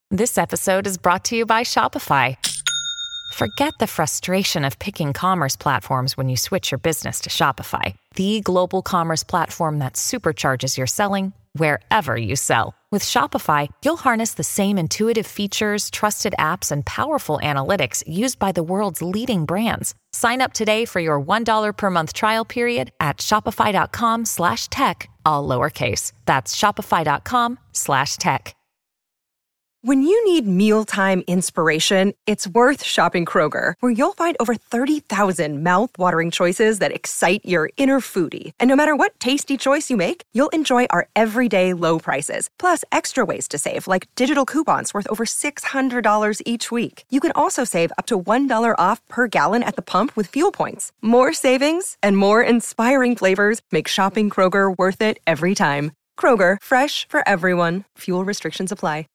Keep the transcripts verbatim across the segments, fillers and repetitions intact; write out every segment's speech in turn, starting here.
This episode is brought to you by Shopify. Forget the frustration of picking commerce platforms when you switch your business to Shopify, the global commerce platform that supercharges your selling wherever you sell. With Shopify, you'll harness the same intuitive features, trusted apps, and powerful analytics used by the world's leading brands. Sign up today for your one dollar per month trial period at shopify.com slash tech, all lowercase. That's shopify.com slash tech. When you need mealtime inspiration, it's worth shopping Kroger, where you'll find over thirty thousand mouth-watering choices that excite your inner foodie. And no matter what tasty choice you make, you'll enjoy our everyday low prices, plus extra ways to save, like digital coupons worth over six hundred dollars each week. You can also save up to one dollar off per gallon at the pump with fuel points. More savings and more inspiring flavors make shopping Kroger worth it every time. Kroger, fresh for everyone. Fuel restrictions apply.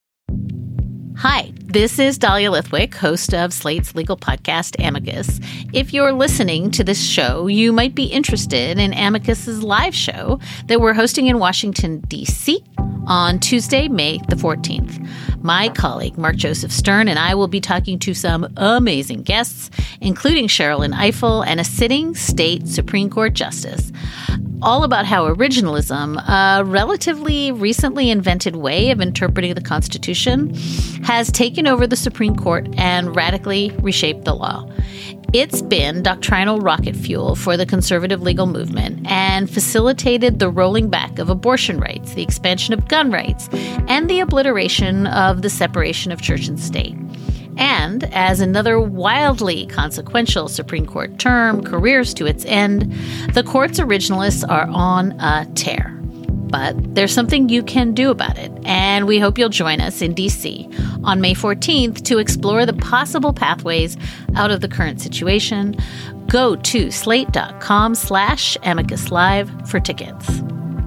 Hi, this is Dahlia Lithwick, host of Slate's legal podcast, Amicus. If you're listening to this show, you might be interested in Amicus's live show that we're hosting in Washington, D C on Tuesday, May the fourteenth. My colleague, Mark Joseph Stern, and I will be talking to some amazing guests, including Sherrilyn Ifill and a sitting state Supreme Court justice, all about how originalism, a relatively recently invented way of interpreting the Constitution, has taken over the Supreme Court and radically reshaped the law. It's been doctrinal rocket fuel for the conservative legal movement and facilitated the rolling back of abortion rights, the expansion of gun rights, and the obliteration of the separation of church and state. And as another wildly consequential Supreme Court term careers to its end, the court's originalists are on a tear. But there's something you can do about it, and we hope you'll join us in D C on May fourteenth to explore the possible pathways out of the current situation. Go to slate.com slash amicus live for tickets.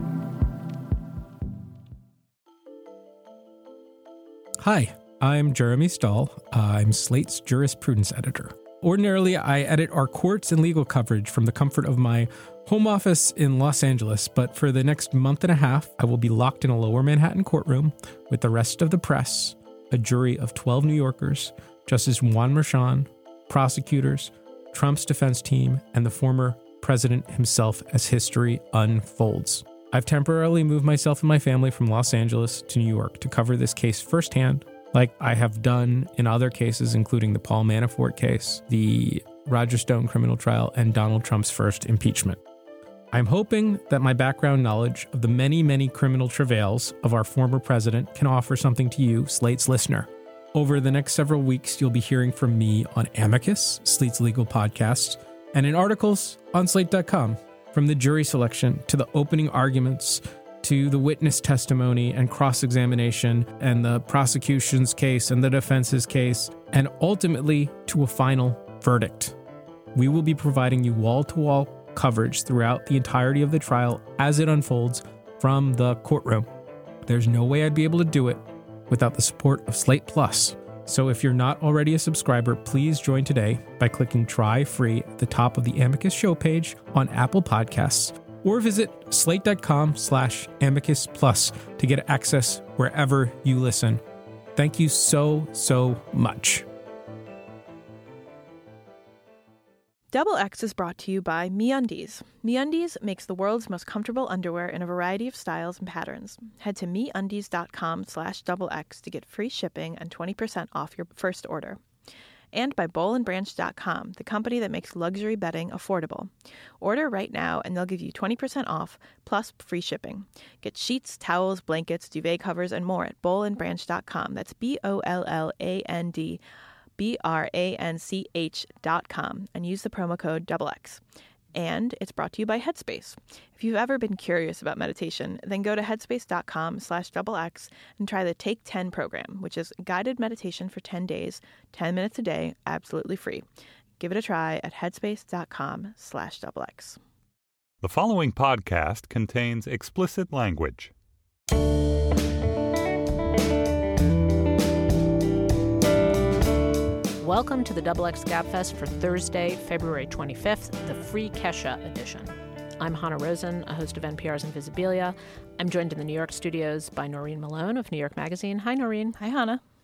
Hi, I'm Jeremy Stahl. I'm Slate's jurisprudence editor. Ordinarily, I edit our courts and legal coverage from the comfort of my home office in Los Angeles, but for the next month and a half, I will be locked in a lower Manhattan courtroom with the rest of the press, a jury of twelve New Yorkers, Justice Juan Merchan, prosecutors, Trump's defense team, and the former president himself as history unfolds. I've temporarily moved myself and my family from Los Angeles to New York to cover this case firsthand, like I have done in other cases, including the Paul Manafort case, the Roger Stone criminal trial, and Donald Trump's first impeachment. I'm hoping that my background knowledge of the many, many criminal travails of our former president can offer something to you, Slate's listener. Over the next several weeks, you'll be hearing from me on Amicus, Slate's legal podcast, and in articles on slate dot com. From the jury selection to the opening arguments to the witness testimony and cross-examination and the prosecution's case and the defense's case, and ultimately to a final verdict. We will be providing you wall-to-wall coverage throughout the entirety of the trial as it unfolds from the courtroom. There's no way I'd be able to do it without the support of Slate Plus. So if you're not already a subscriber, please join today by clicking Try Free at the top of the Amicus show page on Apple Podcasts, or visit slate.com slash amicus plus to get access wherever you listen. Thank you so, so much. Double X is brought to you by MeUndies. MeUndies makes the world's most comfortable underwear in a variety of styles and patterns. Head to MeUndies.com slash double X to get free shipping and twenty percent off your first order. And by Boll and Branch dot com, the company that makes luxury bedding affordable. Order right now and they'll give you twenty percent off plus free shipping. Get sheets, towels, blankets, duvet covers, and more at Boll and Branch dot com. That's B O L L A N D B R A N C H dot com and use the promo code double X. And it's brought to you by Headspace. If you've ever been curious about meditation, then go to headspace.com slash double X and try the Take ten program, which is guided meditation for ten days, ten minutes a day, absolutely free. Give it a try at headspace.com slash double X. The following podcast contains explicit language. Welcome to the Double X Gabfest for Thursday, February twenty-fifth, the free Kesha edition. I'm Hannah Rosen, a host of N P R's Invisibilia. I'm joined in the New York studios by Noreen Malone of New York Magazine. Hi, Noreen. Hi, Hannah.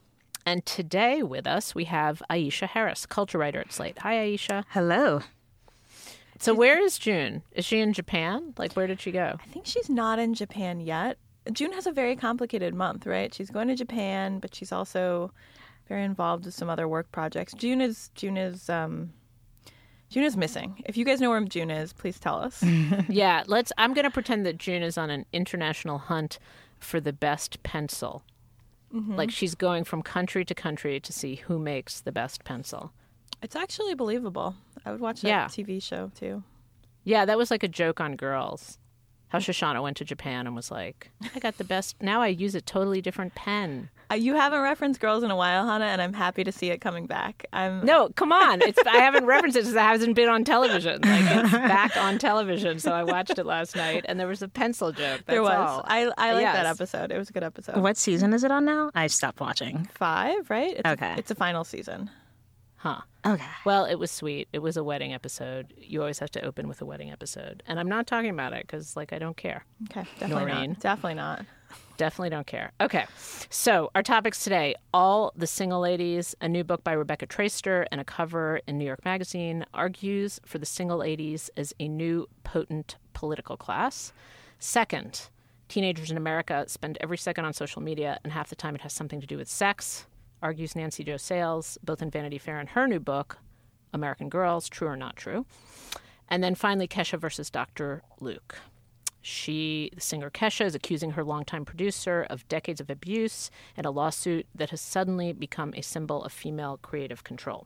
And today with us, we have Aisha Harris, culture writer at Slate. Hi, Aisha. Hello. So where is June? Is she in Japan? Like, where did she go? I think she's not in Japan yet. June has a very complicated month, right? She's going to Japan, but she's also very involved with some other work projects. June is June is um, June is missing. If you guys know where June is, please tell us. Yeah, let's. I'm going to pretend that June is on an international hunt for the best pencil. Mm-hmm. Like she's going from country to country to see who makes the best pencil. It's actually believable. I would watch that yeah. T V show too. Yeah, that was like a joke on Girls. How Shoshana went to Japan and was like, I got the best. Now I use a totally different pen. Uh, you haven't referenced Girls in a while, Hannah, and I'm happy to see it coming back. I'm No, come on. It's I haven't referenced it because it hasn't been on television. Like it's back on television, so I watched it last night, and there was a pencil joke. That's there was. all. I I like yes. that episode. It was a good episode. What season is it on now? I stopped watching. Five, right? It's okay. A, it's a final season. Huh. Okay. Well, it was sweet. It was a wedding episode. You always have to open with a wedding episode. And I'm not talking about it because, like, I don't care. Okay. Definitely Noreen. not. Definitely not. Definitely don't care. Okay. So our topics today, All the Single Ladies, a new book by Rebecca Traister and a cover in New York Magazine, argues for the single ladies as a new potent political class. Second, teenagers in America spend every second on social media and half the time it has something to do with sex, argues Nancy Jo Sales, both in Vanity Fair and her new book, American Girls, True or Not True. And then finally, Kesha versus Doctor Luke. She, the singer Kesha, is accusing her longtime producer of decades of abuse in a lawsuit that has suddenly become a symbol of female creative control.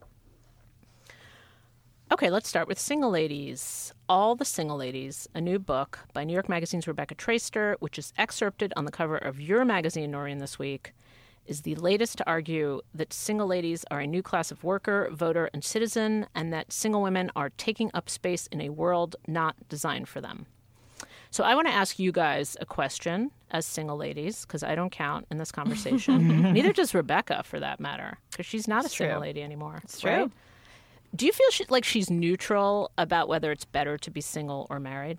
Okay, let's start with Single Ladies. All the Single Ladies, a new book by New York Magazine's Rebecca Traister, which is excerpted on the cover of your magazine, Noreen, this week, is the latest to argue that single ladies are a new class of worker, voter, and citizen, and that single women are taking up space in a world not designed for them. So I want to ask you guys a question as single ladies, because I don't count in this conversation. Neither does Rebecca, for that matter, because she's not It's a single true. lady anymore. It's true. Right? Do you feel she, like she's neutral about whether it's better to be single or married?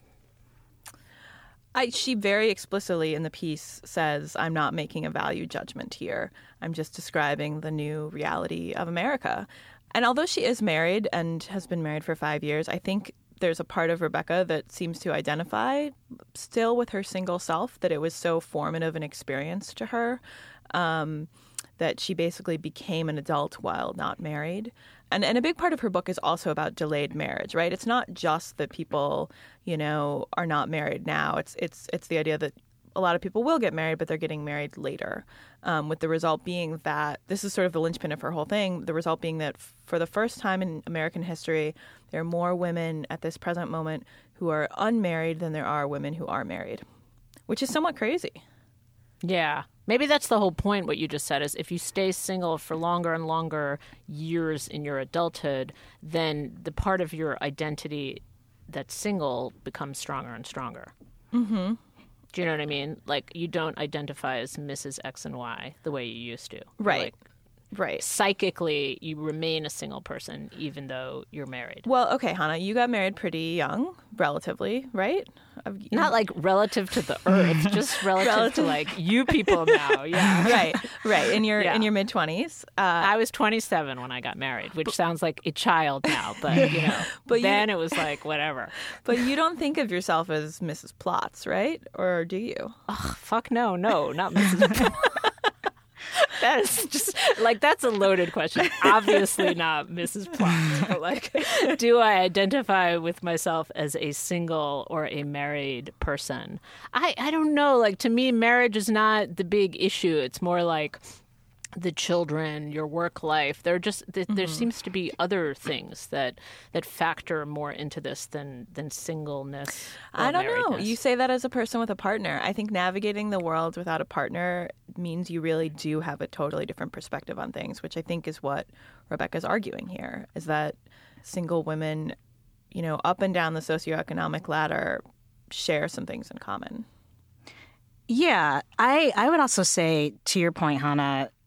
I, she very explicitly in the piece says, I'm not making a value judgment here. I'm just describing the new reality of America. And although she is married and has been married for five years, I think there's a part of Rebecca that seems to identify still with her single self, that it was so formative an experience to her, um, that she basically became an adult while not married. And and a big part of her book is also about delayed marriage, right? It's not just that people, you know, are not married now. It's it's it's the idea that a lot of people will get married, but they're getting married later, um, with the result being that this is sort of the linchpin of her whole thing. The result being that for the first time in American history, there are more women at this present moment who are unmarried than there are women who are married, which is somewhat crazy. Yeah. Maybe that's the whole point, what you just said, is if you stay single for longer and longer years in your adulthood, then the part of your identity that's single becomes stronger and stronger. Mm-hmm. Do you know what I mean? Like, you don't identify as Missus X and Y the way you used to. Right. Like, right. psychically, you remain a single person even though you're married. Well, okay, Hannah, you got married pretty young, relatively, right? Not like relative to the earth, just relative, relative. to like you people now. Yeah. Right, right. In your yeah. in your mid twenties. Uh, I was twenty-seven when I got married, which sounds like a child now, but you know, but then you, it was like whatever. But you don't think of yourself as Missus Plotz, right? Or do you? Oh, fuck no, no, not Missus Plotz. That is just like, that's a loaded question. Obviously not Missus Plotz. But like, do I identify with myself as a single or a married person? I, I don't know. Like, to me, marriage is not the big issue. It's more like the children, your work life. There just th- mm-hmm. there seems to be other things that that factor more into this than than singleness. I don't know. You say that as a person with a partner. I think navigating the world without a partner means you really do have a totally different perspective on things, which I think is what Rebecca's arguing here, is that single women, you know, up and down the socioeconomic ladder share some things in common. Yeah, I I would also say, to your point, Hannah,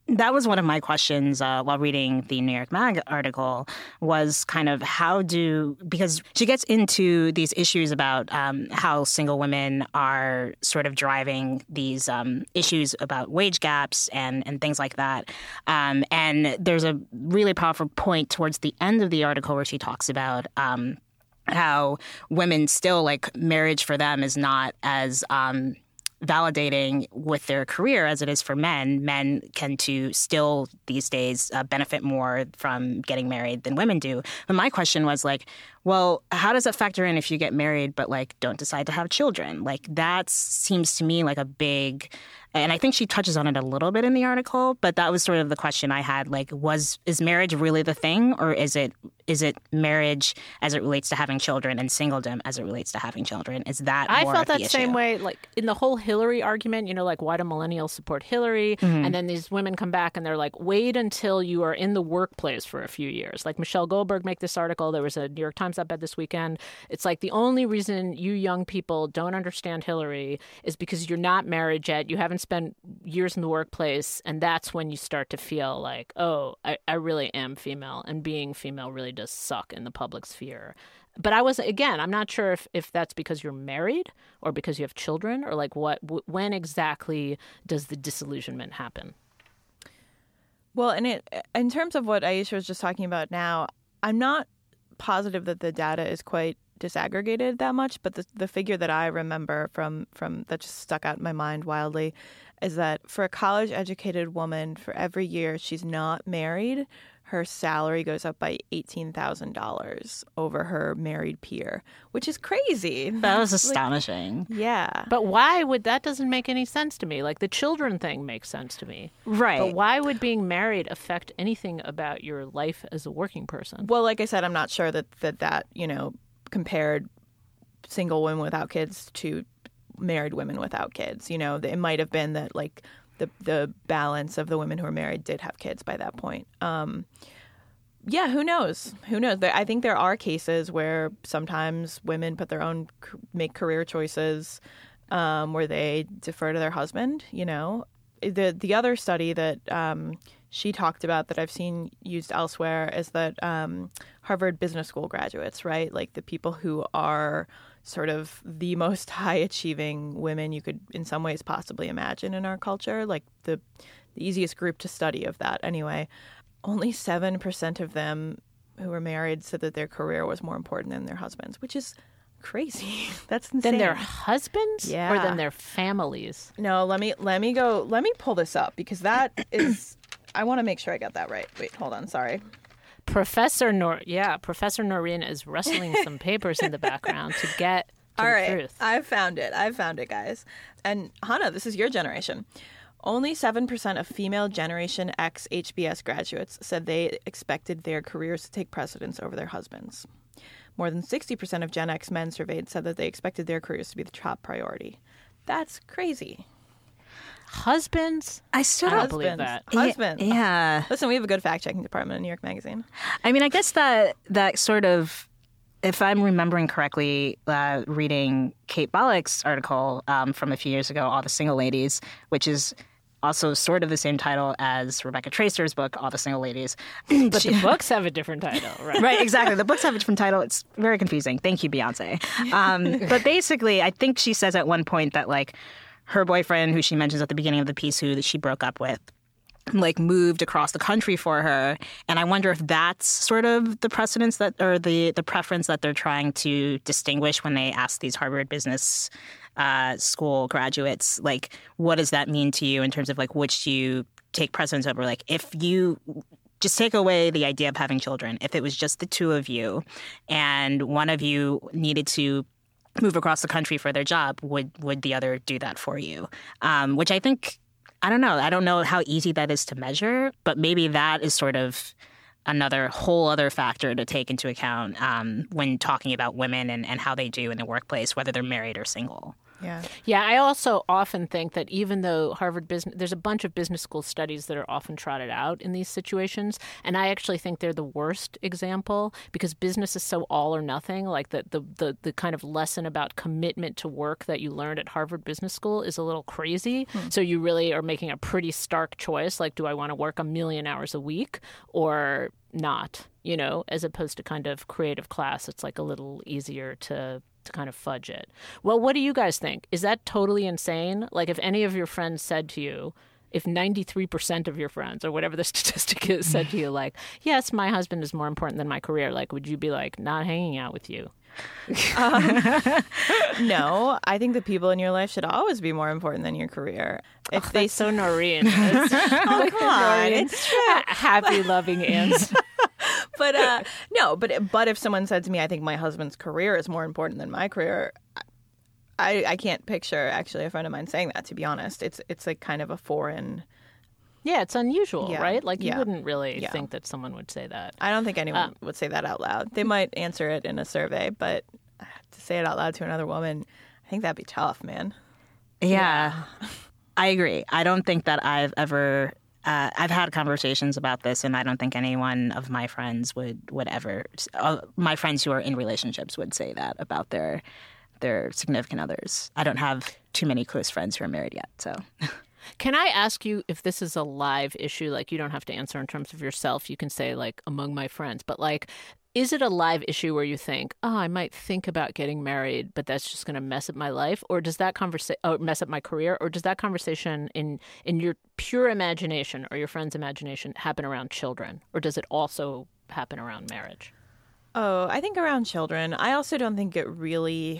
that was one of my questions uh, while reading the New York Mag article, was kind of how do, because she gets into these issues about um, how single women are sort of driving these um, issues about wage gaps and, and things like that. Um, and there's a really powerful point towards the end of the article where she talks about um, how women still, like, marriage for them is not as um, validating with their career as it is for men. Men tend to still these days uh, benefit more from getting married than women do. But my question was like, well, how does that factor in if you get married but like don't decide to have children? Like that seems to me like a big, and I think she touches on it a little bit in the article, but that was sort of the question I had. Like, was is marriage really the thing, or is it is it marriage as it relates to having children and singledom as it relates to having children? Is that I more felt of the that issue? same way, like in the whole Hillary argument, you know, like why do millennials support Hillary? Mm-hmm. And then these women come back and they're like, wait until you are in the workplace for a few years. Like Michelle Goldberg make this article. There was a New York Times op-ed this weekend. It's like the only reason you young people don't understand Hillary is because you're not married yet. You haven't spent years in the workplace. And that's when you start to feel like, oh, I, I really am female. And being female really does suck in the public sphere. But I was, again, I'm not sure if, if that's because you're married or because you have children, or like what, when exactly does the disillusionment happen? Well, and it, in terms of what Aisha was just talking about now, I'm not positive that the data is quite disaggregated that much, but the the figure that I remember from, from that just stuck out in my mind wildly is that for a college-educated woman, for every year she's not married, her salary goes up by eighteen thousand dollars over her married peer, which is crazy. That was Like, astonishing. yeah. But why would that doesn't make any sense to me? Like the children thing makes sense to me. Right. But why would being married affect anything about your life as a working person? Well, like I said, I'm not sure that that, that you know, compared single women without kids to married women without kids. You know, it might have been that like the the balance of the women who are married did have kids by that point. Um, yeah, who knows? Who knows? There, I think there are cases where sometimes women put their own make career choices um, where they defer to their husband. You know, the the other study that um, she talked about that I've seen used elsewhere is that um, Harvard Business School graduates, right? Like the people who are sort of the most high-achieving women you could in some ways possibly imagine in our culture, like the, the easiest group to study of that anyway. Only seven percent of them who were married said that their career was more important than their husbands, which is crazy. That's insane. Than their husbands? Yeah. Or than their families? No, let me let me go. Let me pull this up because that is. I want to make sure I got that right. Wait, hold on. Sorry. Professor Nor, yeah, Professor Noreen is rustling some papers in the background to get to All the right, truth. I found it. I found it, guys. And Hannah, this is your generation. Only seven percent of female Generation X H B S graduates said they expected their careers to take precedence over their husbands. More than sixty percent of Gen X men surveyed said that they expected their careers to be the top priority. That's crazy. Husbands? I still I don't don't believe Husbands. that. Husbands. Yeah. Listen, we have a good fact-checking department in New York Magazine. I mean, I guess that that sort of, if I'm remembering correctly, uh, reading Kate Bollock's article um, from a few years ago, All the Single Ladies, which is also sort of the same title as Rebecca Tracer's book, All the Single Ladies. But the books have a different title, right? Right, exactly. The books have a different title. It's very confusing. Thank you, Beyonce. Um, but basically, I think she says at one point that, like, her boyfriend, who she mentions at the beginning of the piece, who that she broke up with, like moved across the country for her. And I wonder if that's sort of the precedence that, or the, the preference that they're trying to distinguish when they ask these Harvard Business uh, School graduates, like, what does that mean to you in terms of like which do you take precedence over? Like, if you just take away the idea of having children, if it was just the two of you and one of you needed to move across the country for their job, would would the other do that for you? Um, which I think, I don't know. I don't know how easy that is to measure, but maybe that is sort of another whole other factor to take into account um, when talking about women and, and how they do in the workplace, whether they're married or single. Yeah. Yeah, I also often think that even though Harvard Business, there's a bunch of business school studies that are often trotted out in these situations, and I actually think they're the worst example because business is so all or nothing. Like the the the, the kind of lesson about commitment to work that you learned at Harvard Business School is a little crazy. Hmm. So you really are making a pretty stark choice. Like, do I want to work a million hours a week or not? You know, as opposed to kind of creative class, it's like a little easier to. to kind of fudge it. Well, what do you guys think? Is that totally insane? Like if any of your friends said to you, if ninety-three percent of your friends or whatever the statistic is said to you like, yes, my husband is more important than my career, like would you be like, not hanging out with you? um, no, I think the people in your life should always be more important than your career. If oh, they so Noreen. Oh, come on. It's true. Happy, loving answer. But uh, no, but but if someone said to me, I think my husband's career is more important than my career, I I can't picture actually a friend of mine saying that, to be honest. It's it's like kind of a foreign. Yeah, it's unusual, yeah. right? Like you yeah. wouldn't really yeah. think that someone would say that. I don't think anyone um, would say that out loud. They might answer it in a survey, but to say it out loud to another woman, I think that'd be tough, man. Yeah, yeah. I agree. I don't think that I've ever... Uh, I've had conversations about this, and I don't think any one of my friends would, would ever... Uh, my friends who are in relationships would say that about their their significant others. I don't have too many close friends who are married yet, so... Can I ask you if this is a live issue? Like, you don't have to answer in terms of yourself. You can say, like, among my friends. But, like, is it a live issue where you think, oh, I might think about getting married, but that's just going to mess up my life? Or does that conversation oh, mess up my career? Or does that conversation in, in your pure imagination or your friend's imagination happen around children? Or does it also happen around marriage? Oh, I think around children. I also don't think it really...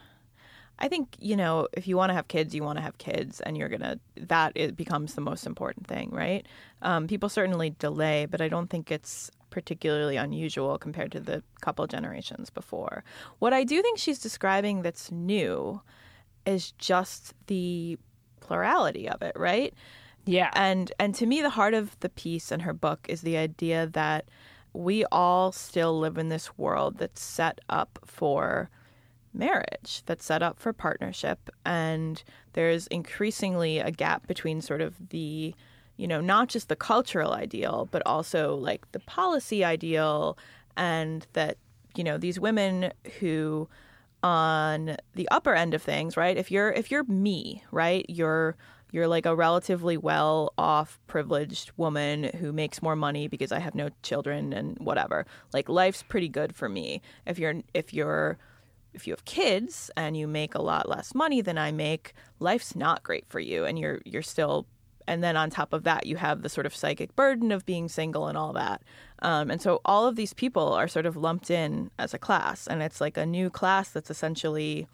I think, you know, if you want to have kids, you want to have kids, and you're going to, that it becomes the most important thing, right? Um, people certainly delay, but I don't think it's particularly unusual compared to the couple generations before. What I do think she's describing that's new is just the plurality of it, right? Yeah. And and to me, the heart of the piece in her book is the idea that we all still live in this world that's set up for marriage, that's set up for partnership, and there's increasingly a gap between sort of the, you know, not just the cultural ideal, but also like the policy ideal, and that, you know, these women who on the upper end of things, right? If you're if you're me, right, you're you're like a relatively well-off, privileged woman who makes more money because I have no children and whatever. Like life's pretty good for me. If you're if you're If you have kids and you make a lot less money than I make, life's not great for you, and you're you're still. And then on top of that, you have the sort of psychic burden of being single and all that. Um, and so all of these people are sort of lumped in as a class, and it's like a new class that's essentially,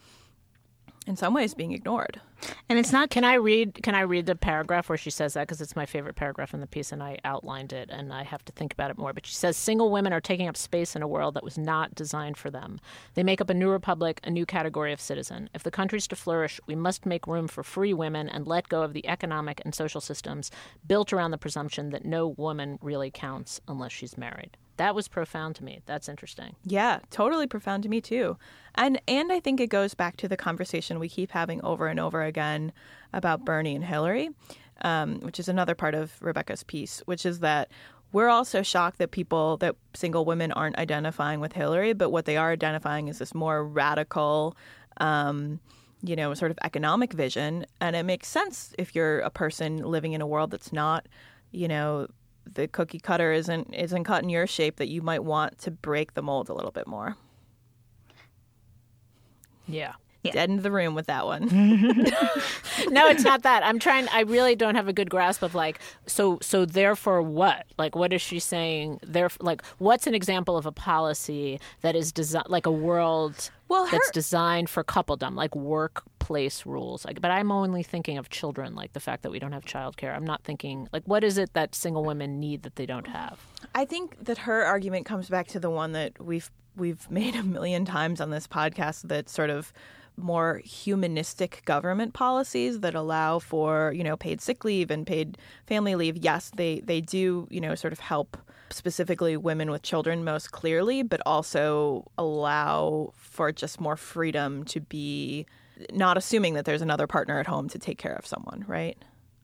in some ways, being ignored. And it's not. Can I read? Can I read the paragraph where she says that? Because it's my favorite paragraph in the piece, and I outlined it, and I have to think about it more. But she says, "Single women are taking up space in a world that was not designed for them. They make up a new republic, a new category of citizen. If the country's to flourish, we must make room for free women and let go of the economic and social systems built around the presumption that no woman really counts unless she's married." That was profound to me. That's interesting. Yeah, totally profound to me too. And and I think it goes back to the conversation we keep having over and over again about Bernie and Hillary, um, which is another part of Rebecca's piece, which is that we're also shocked that people, that single women aren't identifying with Hillary, but what they are identifying is this more radical, um, you know, sort of economic vision. And it makes sense if you're a person living in a world that's not, you know, the cookie cutter isn't isn't cut in your shape, that you might want to break the mold a little bit more. Yeah. Yeah. Dead into the room with that one. No, it's not that. I'm trying. I really don't have a good grasp of like. So so therefore, what? Like, what is she saying? There, like, what's an example of a policy that is designed like a world well, her- that's designed for coupledom, like workplace rules? Like, but I'm only thinking of children, like the fact that we don't have childcare. I'm not thinking like, what is it that single women need that they don't have? I think that her argument comes back to the one that we've we've made a million times on this podcast. That sort of more humanistic government policies that allow for, you know, paid sick leave and paid family leave. Yes, they, they do, you know, sort of help specifically women with children most clearly, but also allow for just more freedom to be not assuming that there's another partner at home to take care of someone, right?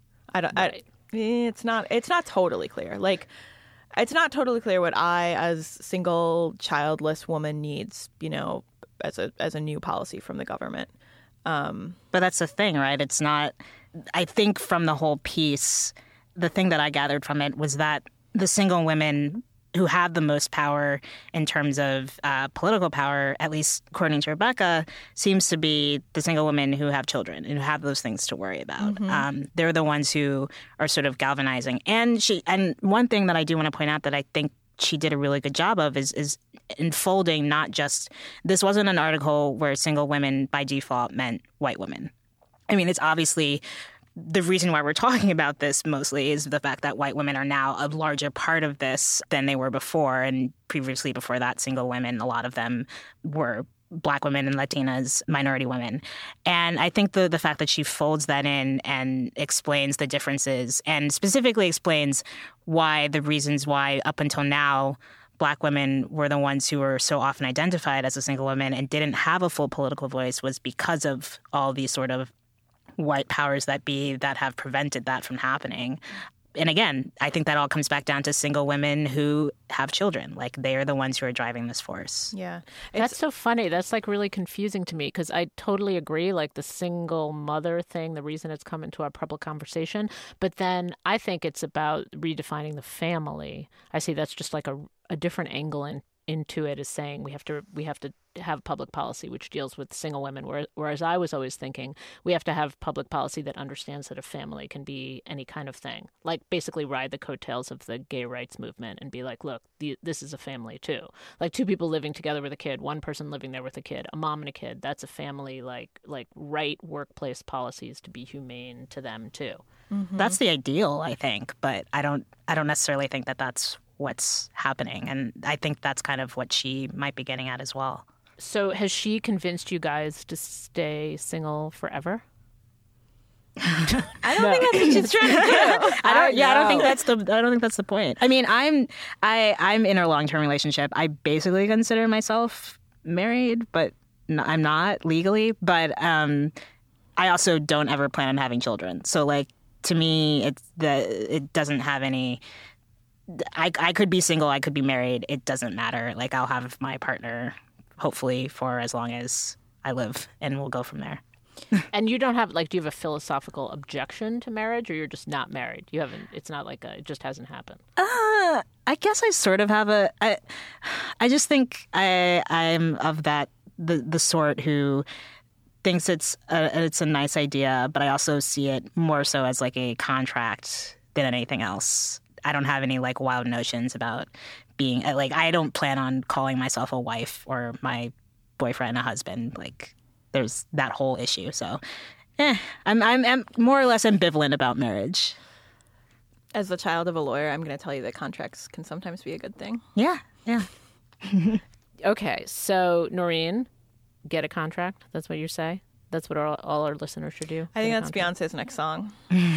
I don't. Right. I, it's not. It's not totally clear. Like, it's not totally clear what I, as single, childless woman, needs. You know, as a as a new policy from the government. Um, but that's the thing, right? It's not. I think from the whole piece, the thing that I gathered from it was that the single women who have the most power in terms of uh, political power, at least according to Rebecca, seems to be the single women who have children and who have those things to worry about. Mm-hmm. Um, they're the ones who are sort of galvanizing. And she, and one thing that I do want to point out that I think she did a really good job of is is enfolding not just – this wasn't an article where single women by default meant white women. I mean, it's obviously – the reason why we're talking about this mostly is the fact that white women are now a larger part of this than they were before. And previously before that, single women, a lot of them were Black women and Latinas, minority women. And I think the the fact that she folds that in and explains the differences and specifically explains why the reasons why up until now Black women were the ones who were so often identified as a single woman and didn't have a full political voice was because of all these sort of white powers that be that have prevented that from happening. And again, I think that all comes back down to single women who have children. Like, they are the ones who are driving this force. Yeah. That's so funny. That's like really confusing to me because I totally agree, like the single mother thing, the reason it's come into our public conversation. But then I think it's about redefining the family. I see that's just like a, a different angle in, into it, is saying we have to we have to have public policy which deals with single women, whereas, whereas I was always thinking we have to have public policy that understands that a family can be any kind of thing, like basically ride the coattails of the gay rights movement and be like, look, the, this is a family too. Like two people living together with a kid, one person living there with a kid, a mom and a kid, that's a family. Like like right workplace policies to be humane to them too. Mm-hmm. That's the ideal, I think, but I don't I don't necessarily think that that's what's happening. And I think that's kind of what she might be getting at as well. So has she convinced you guys to stay single forever? I don't no. think that's what she's trying to do. I don't. Yeah, I don't think that's the. I don't think that's the point. I mean, I'm. I. I'm in a long-term relationship. I basically consider myself married, but n- I'm not legally. But um, I also don't ever plan on having children. So, like, to me, it's the. It doesn't have any. I. I could be single. I could be married. It doesn't matter. Like, I'll have my partner, hopefully, for as long as I live, and we'll go from there. And you don't have, like, do you have a philosophical objection to marriage, or you're just not married? You haven't, it's not like a, it just hasn't happened. Uh, I guess I sort of have a, I, I just think I, I'm of that, the, the sort who thinks it's a, it's a nice idea, but I also see it more so as like a contract than anything else. I don't have any like wild notions about being, like, I don't plan on calling myself a wife or my boyfriend a husband, like, there's that whole issue. So, eh, I'm, I'm I'm more or less ambivalent about marriage. As the child of a lawyer, I'm going to tell you that contracts can sometimes be a good thing. Yeah, yeah. Okay, so Noreen, get a contract. That's what you say. That's what all, all our listeners should do. I think that's Beyonce's next song.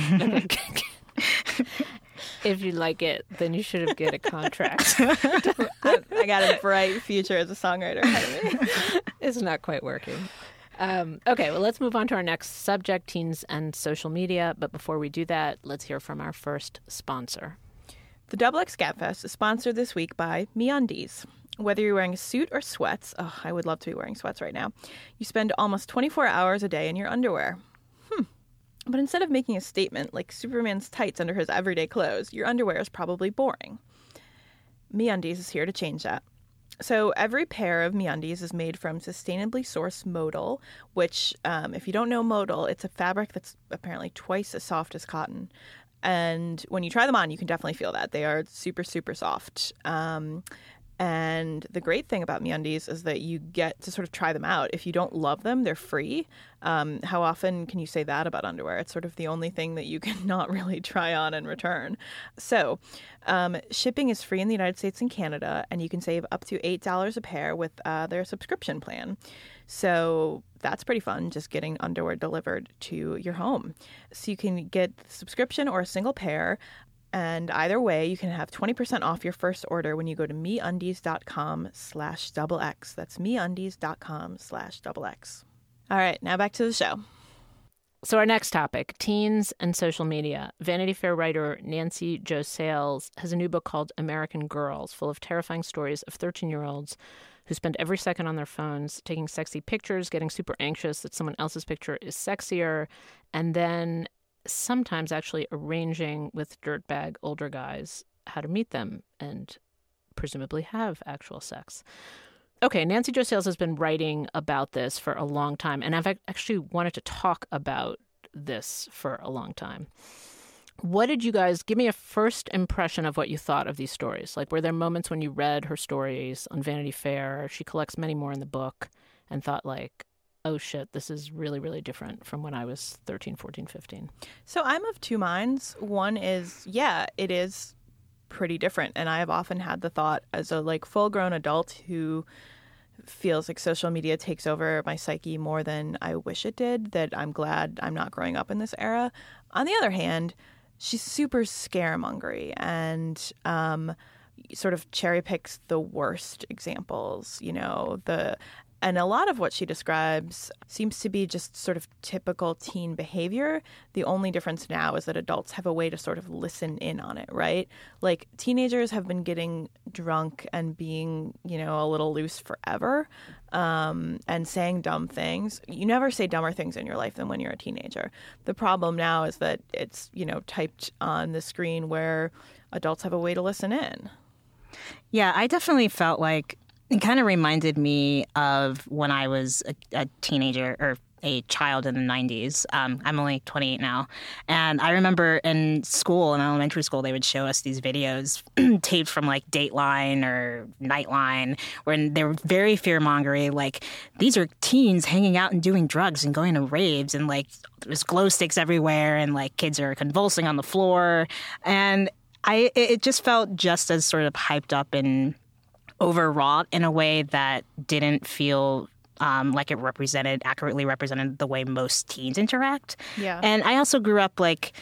If you like it, then you should have get a contract. I, I got a bright future as a songwriter ahead of me. It's not quite working. Um, okay, well, let's move on to our next subject, teens and social media. But before we do that, let's hear from our first sponsor. The Double X Gabfest is sponsored this week by MeUndies. Whether you're wearing a suit or sweats, oh, I would love to be wearing sweats right now, you spend almost twenty-four hours a day in your underwear. Hmm. But instead of making a statement like Superman's tights under his everyday clothes, your underwear is probably boring. MeUndies is here to change that. So every pair of MeUndies is made from sustainably sourced modal, which, um, if you don't know modal, it's a fabric that's apparently twice as soft as cotton. And when you try them on, you can definitely feel that. They are super, super soft. Um, and the great thing about MeUndies is that you get to sort of try them out. If you don't love them, they're free. Um, how often can you say that about underwear? It's sort of the only thing that you can not really try on and return. So um, shipping is free in the United States and Canada, and you can save up to eight dollars a pair with uh, their subscription plan. So that's pretty fun, just getting underwear delivered to your home. So you can get the subscription or a single pair. And either way, you can have twenty percent off your first order when you go to MeUndies.com slash double X. That's MeUndies.com slash double X. All right, now back to the show. So our next topic, teens and social media. Vanity Fair writer Nancy Jo Sales has a new book called American Girls, full of terrifying stories of thirteen-year-olds who spend every second on their phones taking sexy pictures, getting super anxious that someone else's picture is sexier, and then sometimes actually arranging with dirtbag older guys how to meet them and presumably have actual sex. Okay, Nancy Jo Sales has been writing about this for a long time, and I've actually wanted to talk about this for a long time. What did you guys, give me a first impression of what you thought of these stories? Like, were there moments when you read her stories on Vanity Fair, she collects many more in the book, and thought like, oh shit, this is really, really different from when I was thirteen, fourteen, fifteen? So I'm of two minds. One is, yeah, it is pretty different. And I have often had the thought as a like full-grown adult who feels like social media takes over my psyche more than I wish it did, that I'm glad I'm not growing up in this era. On the other hand, she's super scaremongery and um, sort of cherry picks the worst examples, you know, the and a lot of what she describes seems to be just sort of typical teen behavior. The only difference now is that adults have a way to sort of listen in on it, right? Like teenagers have been getting drunk and being, you know, a little loose forever um, and saying dumb things. You never say dumber things in your life than when you're a teenager. The problem now is that it's, you know, typed on the screen where adults have a way to listen in. Yeah, I definitely felt like it kind of reminded me of when I was a, a teenager or a child in the nineties. Um, I'm only twenty-eight now. And I remember in school, in elementary school, they would show us these videos taped from like Dateline or Nightline, where they were very fear-mongery. Like, these are teens hanging out and doing drugs and going to raves, and like there's glow sticks everywhere, and like kids are convulsing on the floor. And I, it just felt just as sort of hyped up and overwrought in a way that didn't feel um, like it represented, accurately represented the way most teens interact. Yeah. And I also grew up like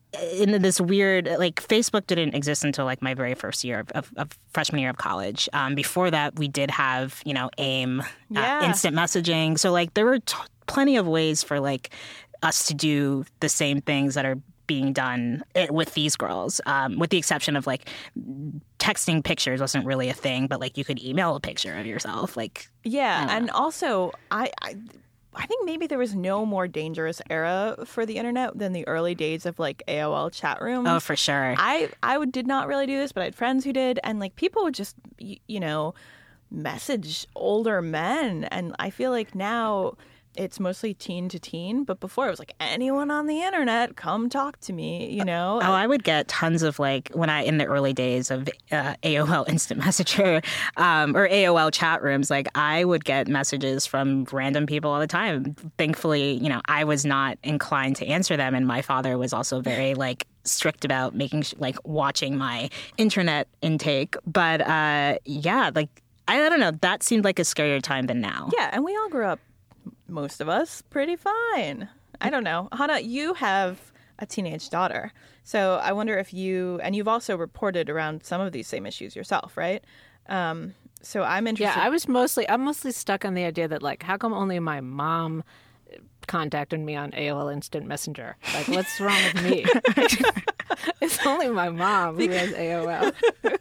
in this weird, like Facebook didn't exist until like my very first year of, of, of freshman year of college. Um, before that, we did have, you know, AIM, yeah. uh, instant messaging. So like there were t- plenty of ways for like us to do the same things that are being done with these girls, um, with the exception of like texting pictures wasn't really a thing, but like you could email a picture of yourself. Like, yeah. And know. also I, I, I think maybe there was no more dangerous era for the internet than the early days of like A O L chat rooms. Oh, for sure. I, I would, did not really do this, but I had friends who did. And like people would just, you, you know, message older men. And I feel like now it's mostly teen to teen, but before it was like anyone on the internet, come talk to me, you know? Oh, I would get tons of like when I, in the early days of uh, A O L Instant Messenger um, or A O L chat rooms, like I would get messages from random people all the time. Thankfully, you know, I was not inclined to answer them. And my father was also very like strict about making, like watching my internet intake. But uh, yeah, like, I, I don't know, that seemed like a scarier time than now. Yeah, and we all grew up, most of us, pretty fine. I don't know. Hannah, you have a teenage daughter. So I wonder if you, and you've also reported around some of these same issues yourself, right? Um, so I'm interested. Yeah, I was mostly, I'm mostly stuck on the idea that like, how come only my mom contacted me on A O L Instant Messenger? Like, what's wrong with me? It's only my mom who has A O L.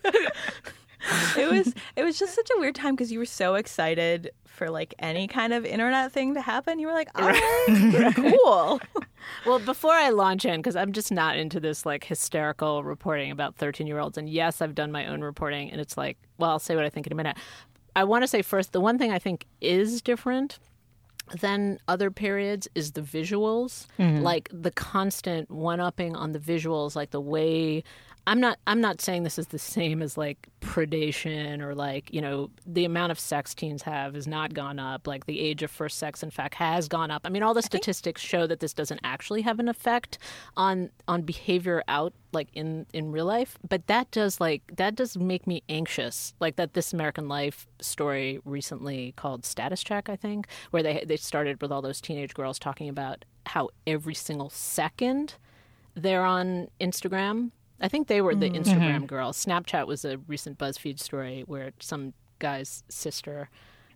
It was it was just such a weird time because you were so excited for like any kind of internet thing to happen. You were like, all right, cool. Well, before I launch in, because I'm just not into this like hysterical reporting about thirteen-year-olds. And yes, I've done my own reporting, and it's like, well, I'll say what I think in a minute. I want to say first, the one thing I think is different than other periods is the visuals, mm-hmm. like the constant one-upping on the visuals, like the way. I'm not I'm not saying this is the same as like predation or like, you know, the amount of sex teens have has not gone up. Like the age of first sex, in fact, has gone up. I mean, all the statistics show that this doesn't actually have an effect on on behavior out like in, in real life. But that does like that does make me anxious. Like that This American Life story recently called Status Check, I think, where they they started with all those teenage girls talking about how every single second they're on Instagram. I think they were the Instagram mm-hmm. girls. Snapchat was a recent BuzzFeed story where some guy's sister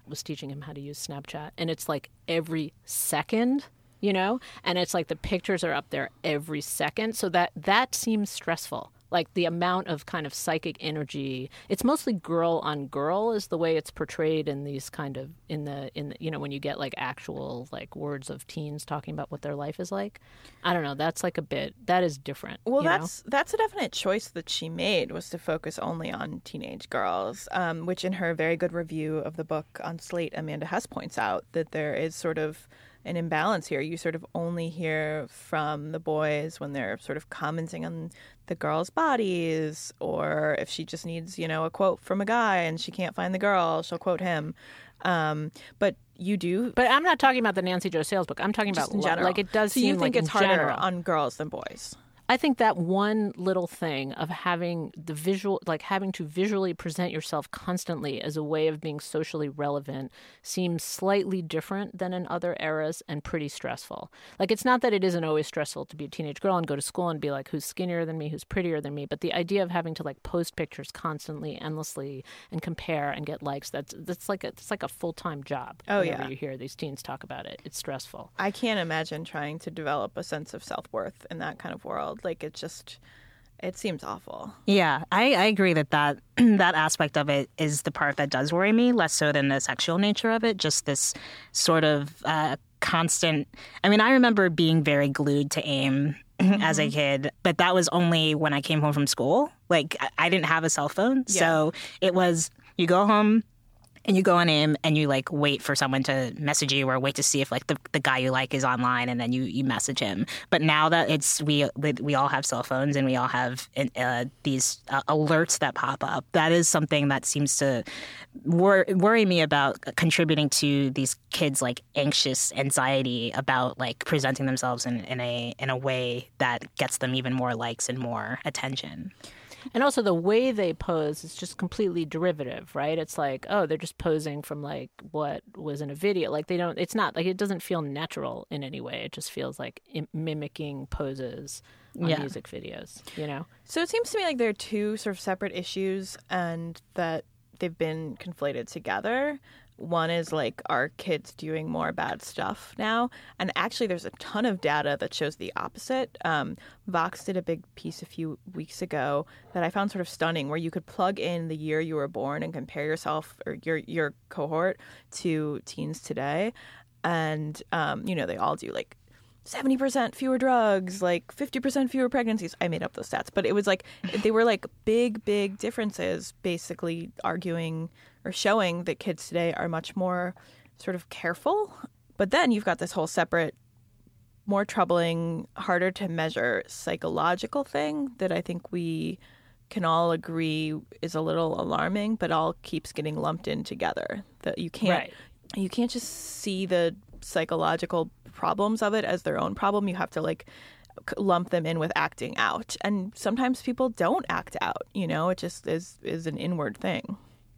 was teaching him how to use Snapchat, and it's like every second, you know, and it's like the pictures are up there every second. So that that seems stressful. Like the amount of kind of psychic energy, it's mostly girl on girl is the way it's portrayed in these kind of in the in the, you know, when you get like actual like words of teens talking about what their life is like. I don't know. That's like a bit that is different. Well, you that's know? that's a definite choice that she made, was to focus only on teenage girls, um, which in her very good review of the book on Slate, Amanda Hess points out that there is sort of an imbalance here. You sort of only hear from the boys when they're sort of commenting on the girls' bodies, or if she just needs, you know, a quote from a guy and she can't find the girl, she'll quote him. Um, but you do. But I'm not talking about the Nancy Jo Sales book. I'm talking Just about in general. like it does so seem you think like it's in harder general. on girls than boys? I think that one little thing of having the visual, like having to visually present yourself constantly as a way of being socially relevant seems slightly different than in other eras and pretty stressful. Like, it's not that it isn't always stressful to be a teenage girl and go to school and be like, who's skinnier than me, who's prettier than me. But the idea of having to like post pictures constantly, endlessly, and compare and get likes, that's that's like a, it's like a full-time job. Oh, whenever yeah. you hear these teens talk about it, it's stressful. I can't imagine trying to develop a sense of self-worth in that kind of world. Like, it just, it seems awful. Yeah, I, I agree that, that that aspect of it is the part that does worry me, less so than the sexual nature of it. Just this sort of uh, constant. I mean, I remember being very glued to AIM mm-hmm. as a kid, but that was only when I came home from school. Like, I, I didn't have a cell phone. Yeah. So it was, you go home and you go on AIM and you like wait for someone to message you, or wait to see if like the, the guy you like is online, and then you, you message him. But now that it's we we all have cell phones and we all have uh, these uh, alerts that pop up, that is something that seems to wor- worry me about contributing to these kids' like anxious anxiety about like presenting themselves in, in a in a way that gets them even more likes and more attention. And also the way they pose is just completely derivative, right? It's like, oh, they're just posing from like what was in a video. Like they don't, it's not like, it doesn't feel natural in any way. It just feels like im- mimicking poses on yeah. music videos, you know? So it seems to me like there are two sort of separate issues, and that they've been conflated together. One is like, are kids doing more bad stuff now? And actually, there's a ton of data that shows the opposite. Um, Vox did a big piece a few weeks ago that I found sort of stunning, where you could plug in the year you were born and compare yourself or your your cohort to teens today. And, um, you know, they all do like seventy percent fewer drugs, like fifty percent fewer pregnancies. I made up those stats, but it was like, they were like big, big differences, basically arguing or showing that kids today are much more sort of careful. But then you've got this whole separate, more troubling, harder to measure psychological thing that I think we can all agree is a little alarming, but all keeps getting lumped in together. That you can't, right. you can't just see the psychological problems of it as their own problem. You have to like lump them in with acting out, and sometimes people don't act out. You know, it just is is an inward thing.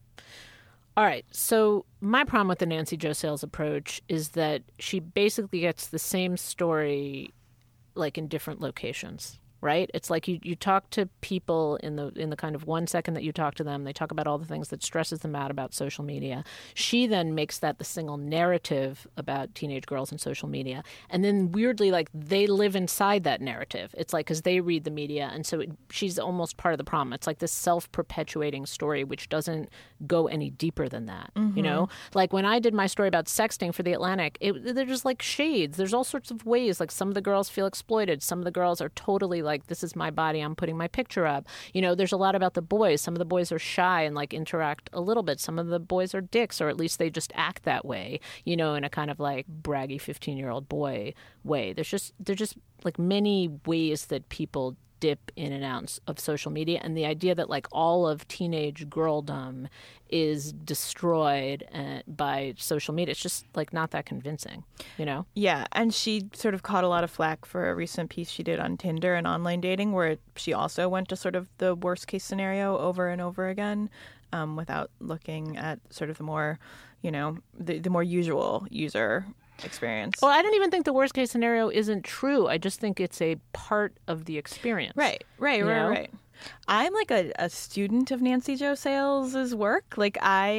All right. So my problem with the Nancy Jo Sales approach is that she basically gets the same story, like in different locations. Right? It's like you, you talk to people in the in the kind of one second that you talk to them, they talk about all the things that stresses them out about social media. She then makes that the single narrative about teenage girls and social media. And then weirdly, like, they live inside that narrative. It's like, because they read the media. And so it, she's almost part of the problem. It's like this self-perpetuating story, which doesn't go any deeper than that. Mm-hmm. You know? Like when I did my story about sexting for The Atlantic, it, they're just like shades. There's all sorts of ways. Like some of the girls feel exploited. Some of the girls are totally like, Like, this is my body, I'm putting my picture up. You know, there's a lot about the boys. Some of the boys are shy and like interact a little bit. Some of the boys are dicks, or at least they just act that way, you know, in a kind of like braggy fifteen-year-old boy way. There's just, there's just like many ways that people dip in and out of social media, and the idea that like all of teenage girldom is destroyed uh, by social media, it's just like not that convincing, you know? Yeah, and she sort of caught a lot of flack for a recent piece she did on Tinder and online dating, where it, she also went to sort of the worst case scenario over and over again, um, without looking at sort of the more, you know, the, the more usual user experience. Well, I don't even think the worst case scenario isn't true. I just think it's a part of the experience. Right, right, you right, know? right. I'm like a, a student of Nancy Jo Sales' work. Like I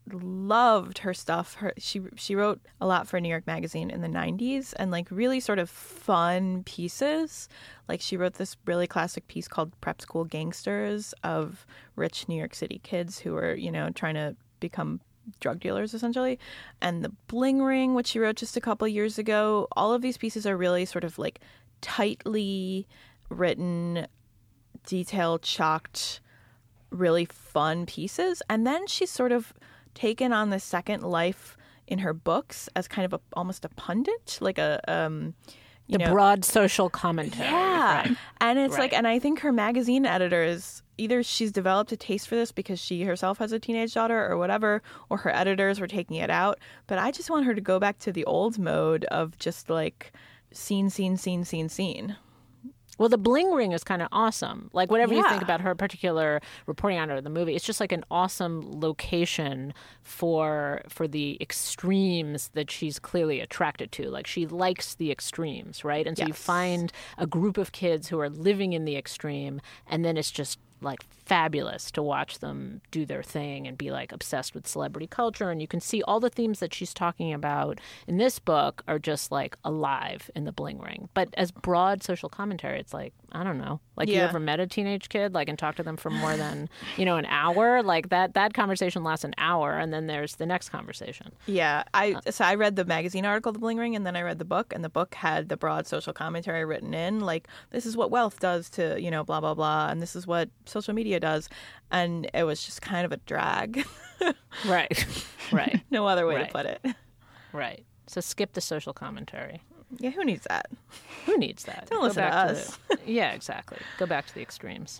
loved her stuff. Her she she wrote a lot for New York Magazine in the nineties, and like really sort of fun pieces. Like she wrote this really classic piece called Prep School Gangsters of rich New York City kids who were, you know, trying to become drug dealers essentially. And The Bling Ring, which she wrote just a couple years ago. All of these pieces are really sort of like tightly written, detailed, chalked, really fun pieces. And then she's sort of taken on this second life in her books as kind of a, almost a pundit, like a um you the know, broad social commentary. yeah Right. And it's Right. like, and I think her magazine editors, either she's developed a taste for this because she herself has a teenage daughter or whatever, or her editors were taking it out, but I just want her to go back to the old mode of just like scene scene scene scene scene. Well, The Bling Ring is kind of awesome. Like, whatever you Yeah. think about her particular reporting on her in the movie, it's just like an awesome location for for the extremes that she's clearly attracted to. Like, she likes the extremes, right? And so you Yes. find a group of kids who are living in the extreme, and then it's just like fabulous to watch them do their thing and be like obsessed with celebrity culture. And you can see all the themes that she's talking about in this book are just like alive in The Bling Ring. But as broad social commentary, it's like, I don't know, like you Yeah. ever met a teenage kid like and talked to them for more than, you know, an hour? Like that, that conversation lasts an hour and then there's the next conversation. Yeah, I so I read the magazine article, The Bling Ring, and then I read the book, and the book had the broad social commentary written in, like, this is what wealth does to, you know, blah, blah, blah, and this is what social media does. And it was just kind of a drag. Right, right, No other way Right. to put it. right. So skip the social commentary. Yeah, who needs that? Who needs that? Don't Go listen to back us. the- yeah, exactly. Go back to the extremes.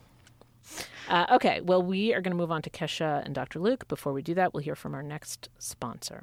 Uh, okay, well, we are going to move on to Kesha and Doctor Luke. Before we do that, we'll hear from our next sponsor.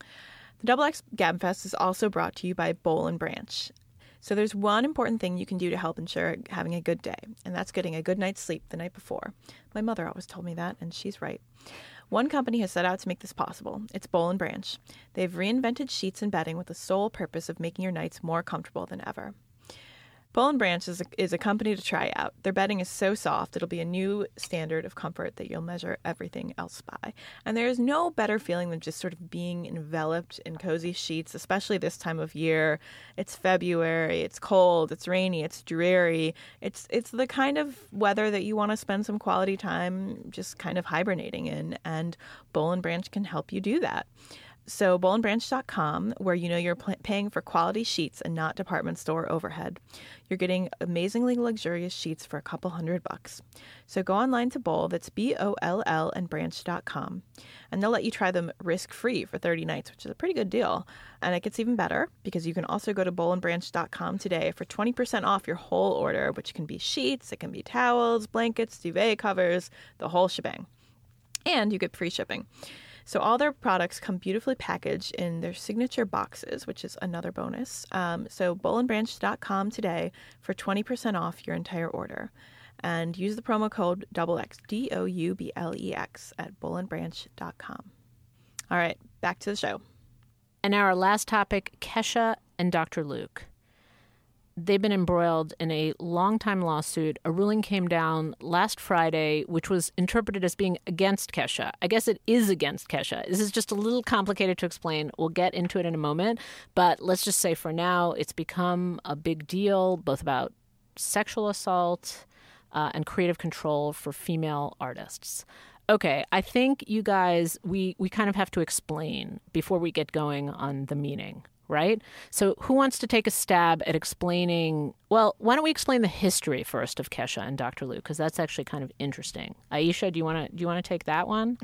The Double X Gabfest is also brought to you by Boll and Branch. So there's one important thing you can do to help ensure having a good day, and that's getting a good night's sleep the night before. My mother always told me that, and she's right. One company has set out to make this possible. It's Boll and Branch. They've reinvented sheets and bedding with the sole purpose of making your nights more comfortable than ever. Boll and Branch is a, is a company to try out. Their bedding is so soft, it'll be a new standard of comfort that you'll measure everything else by. And there is no better feeling than just sort of being enveloped in cozy sheets, especially this time of year. It's February, it's cold, it's rainy, it's dreary. It's it's the kind of weather that you want to spend some quality time just kind of hibernating in, and Boll and Branch can help you do that. So boll and branch dot com, where you know you're pl- paying for quality sheets and not department store overhead. You're getting amazingly luxurious sheets for a couple hundred bucks. So go online to Boll, that's B O L L, and branch dot com. And they'll let you try them risk-free for thirty nights, which is a pretty good deal. And it gets even better because you can also go to boll and branch dot com today for twenty percent off your whole order, which can be sheets, it can be towels, blankets, duvet covers, the whole shebang. And you get free shipping. So all their products come beautifully packaged in their signature boxes, which is another bonus. Um, so boll and branch dot com today for twenty percent off your entire order. And use the promo code double X, D O U B L E X, at boll and branch dot com. All right, back to the show. And now our last topic, Kesha and Doctor Luke. They've been embroiled in a long-time lawsuit. A ruling came down last Friday, which was interpreted as being against Kesha. I guess it is against Kesha. This is just a little complicated to explain. We'll get into it in a moment. But let's just say for now, it's become a big deal, both about sexual assault uh, and creative control for female artists. Okay, I think you guys, we, we kind of have to explain before we get going on the meaning. Right? So who wants to take a stab at explaining, well, why don't we explain the history first of Kesha and Doctor Luke, because that's actually kind of interesting. Aisha, do you want to do you want to take that one?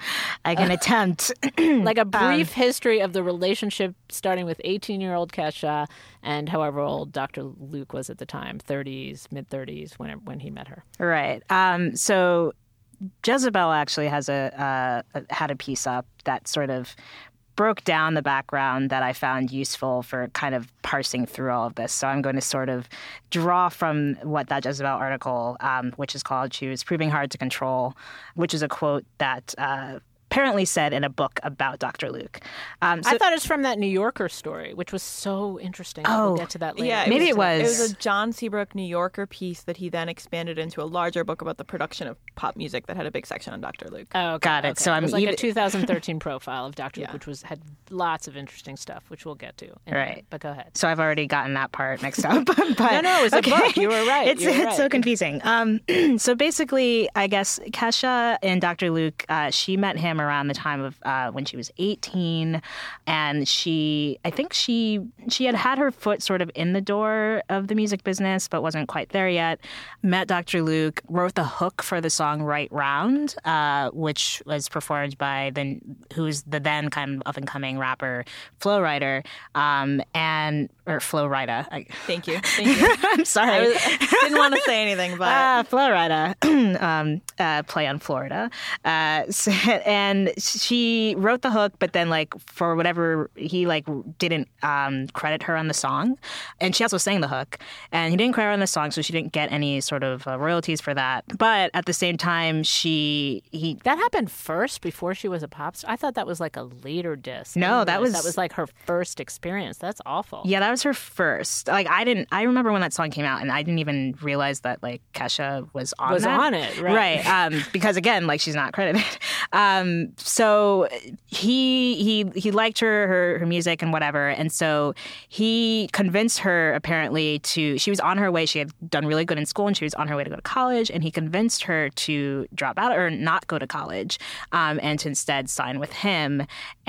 I can attempt. Like a brief um, history of the relationship starting with eighteen-year-old Kesha and however old Doctor Luke was at the time, thirties, mid-thirties, when, when he met her. Right. Um, so Jezebel actually has a uh, had a piece up that sort of broke down the background that I found useful for kind of parsing through all of this. So I'm going to sort of draw from what that Jezebel article, um, which is called "She Was Proving Hard to Control," which is a quote that uh, apparently said in a book about Doctor Luke. Um, so, I thought it was from that New Yorker story, which was so interesting. Oh, we'll get to that later. Yeah, maybe was, it was. It was a John Seabrook New Yorker piece that he then expanded into a larger book about the production of pop music that had a big section on Doctor Luke. Oh, okay, Got it. okay. So I'm it was like even- a two thousand thirteen profile of Doctor Luke, Yeah. which was had lots of interesting stuff, which we'll get to. In Right. a minute, but go ahead. So I've already gotten that part mixed up. but, No, no, it was a okay. book. You were right. It's, You were it's right. so confusing. Um, so basically, I guess Kesha and Doctor Luke, uh, she met him around the time of uh, when she was eighteen, and she, I think she she had had her foot sort of in the door of the music business, but wasn't quite there yet. Met Doctor Luke, wrote the hook for the song "Right Round," uh, which was performed by the who's the then kind of up and coming rapper Flo Rida, um, and or Flo Rida. I, Thank you. Thank you. I'm sorry. I was, didn't want to say anything, but Ah, Florida, um, uh, play on Florida. Uh, so, and she wrote the hook, but then like for whatever he like didn't um, credit her on the song, and she also sang the hook, and he didn't credit her on the song, so she didn't get any sort of uh, royalties for that. But at the same time, she he That happened first before she was a pop star. I thought that was like a later disc. I No, didn't that realize was- that was like her first experience. That's awful. yeah, that was her first. Like I didn't. I remember when that song came out, and I didn't even realize that like Kesha was on Was that. on it, right? Right. Um, because again, like she's not credited. Um, so he he he liked her, her her music and whatever, and so he convinced her apparently to. She was on her way. She had done really good in school, and she was on her way to go to college. And he convinced her to drop out or not go to college, um, and to instead sign with him.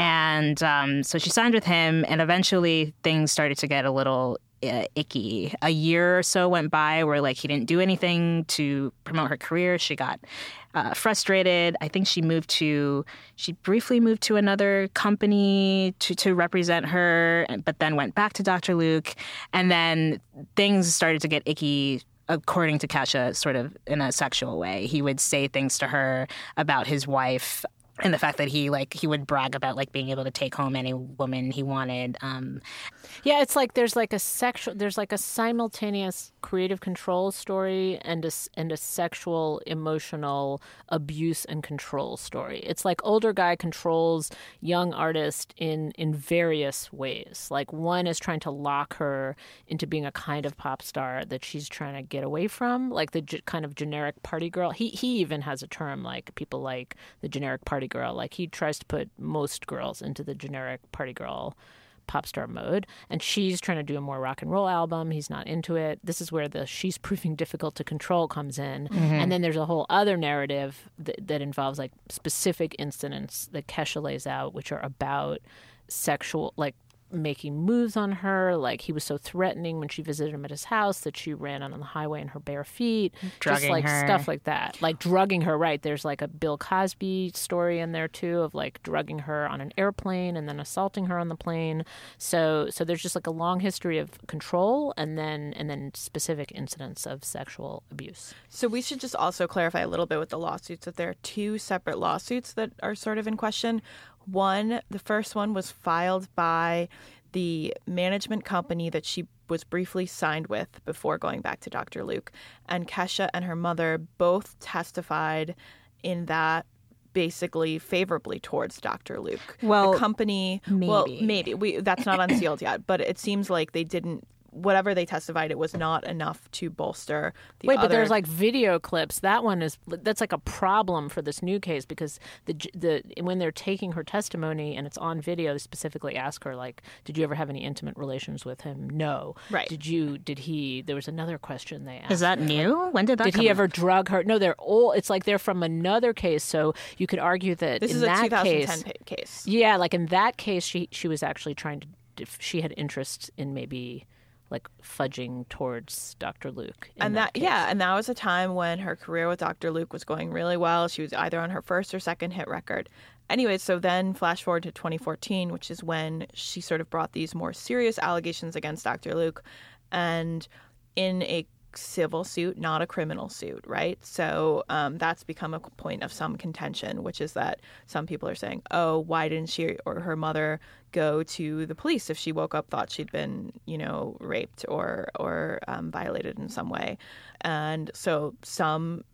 And um, so she signed with him, and eventually things started to get a little Uh, icky. A year or so went by where like he didn't do anything to promote her career. She got uh, frustrated. I think she moved to she briefly moved to another company to to represent her, but then went back to Doctor Luke, and then things started to get icky. According to Kesha, sort of in a sexual way, he would say things to her about his wife. And the fact that he like he would brag about like being able to take home any woman he wanted. Um, Yeah, it's like there's like a sexual, there's like a simultaneous creative control story and a, s- and a sexual emotional abuse and control story. It's like older guy controls young artist in in various ways. Like one is trying to lock her into being a kind of pop star that she's trying to get away from, like the g- kind of generic party girl. He he even has a term like people like the generic party girl. Like he tries to put most girls into the generic party girl pop star mode, and she's trying to do a more rock and roll album. He's not into it. This is where the she's proving difficult to control comes in. Mm-hmm. And then there's a whole other narrative that, that involves like specific incidents that Kesha lays out, which are about sexual, like making moves on her. Like he was so threatening when she visited him at his house that she ran out on the highway in her bare feet. Just Drugging like her. stuff like that. Like drugging her, right. There's like a Bill Cosby story in there too of like drugging her on an airplane and then assaulting her on the plane. So so there's just like a long history of control and then and then specific incidents of sexual abuse. So we should just also clarify a little bit with the lawsuits that there are two separate lawsuits that are sort of in question. One, the first one was filed by the management company that she was briefly signed with before going back to Doctor Luke. And Kesha and her mother both testified in that basically favorably towards Doctor Luke. Well, the company, well, maybe. maybe we that's not unsealed yet, but it seems like they didn't. Whatever they testified, it was not enough to bolster the Wait, other. but there's like video clips. That one is that's like a problem for this new case because the the when they're taking her testimony and it's on video, they specifically ask her like, "Did you ever have any intimate relations with him?" No. Right. Did you? Did he? There was another question they asked. is that her, new? When did that? Did come he out? ever drug her? No, they're all. It's like they're from another case, so you could argue that this in is a that twenty ten case, pa- case. yeah, like in that case, she she was actually trying to. If she had interest in maybe like fudging towards Doctor Luke. in And that, case. yeah, and that was a time when her career with Doctor Luke was going really well. She was either on her first or second hit record. Anyway, so then flash forward to twenty fourteen, which is when she sort of brought these more serious allegations against Doctor Luke, and in a civil suit, not a criminal suit, right? So um, that's become a point of some contention, which is that some people are saying, oh, why didn't she or her mother go to the police if she woke up, thought she'd been, you know, raped or or um, violated in some way? And so some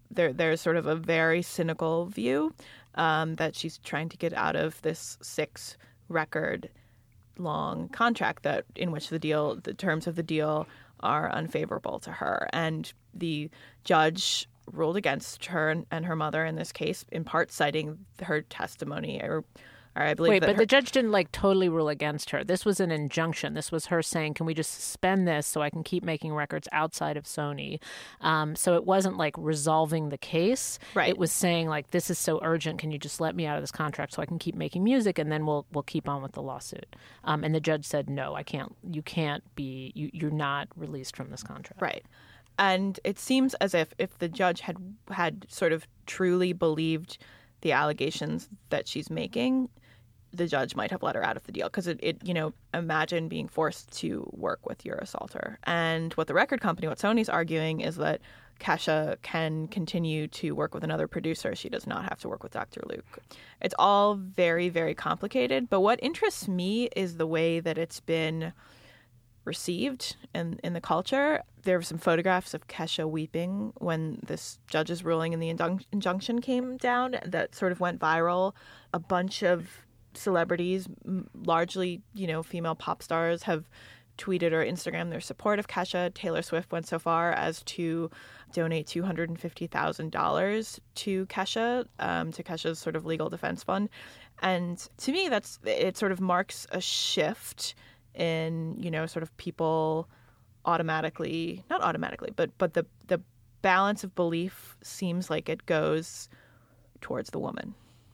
there there's sort of a very cynical view um, that she's trying to get out of this six record long contract that in which the deal, the terms of the deal are unfavorable to her. And the judge ruled against her and, and her mother in this case, in part citing her testimony or Or I believe Wait, that but her... the judge didn't like totally rule against her. This was an injunction. This was her saying, can we just suspend this so I can keep making records outside of Sony? Um, so it wasn't like resolving the case. Right. It was saying like, this is so urgent. Can you just let me out of this contract so I can keep making music, and then we'll we'll keep on with the lawsuit. Um, and the judge said, no, I can't. You can't be. You, you're not released from this contract. Right. And it seems as if if the judge had had sort of truly believed the allegations that she's making, the judge might have let her out of the deal because it, it, you know, imagine being forced to work with your assaulter. And what the record company, what Sony's arguing is that Kesha can continue to work with another producer. She does not have to work with Doctor Luke. It's all very, very complicated. But what interests me is the way that it's been received in, in the culture. There were some photographs of Kesha weeping when this judge's ruling in the injun- injunction came down that sort of went viral. A bunch of celebrities, largely, you know, female pop stars, have tweeted or Instagrammed their support of Kesha. Taylor Swift went so far as to donate two hundred fifty thousand dollars to Kesha, um, to Kesha's sort of legal defense fund. And to me, that's it sort of marks a shift in, you know, sort of people automatically, not automatically, but but the the balance of belief seems like it goes towards the woman.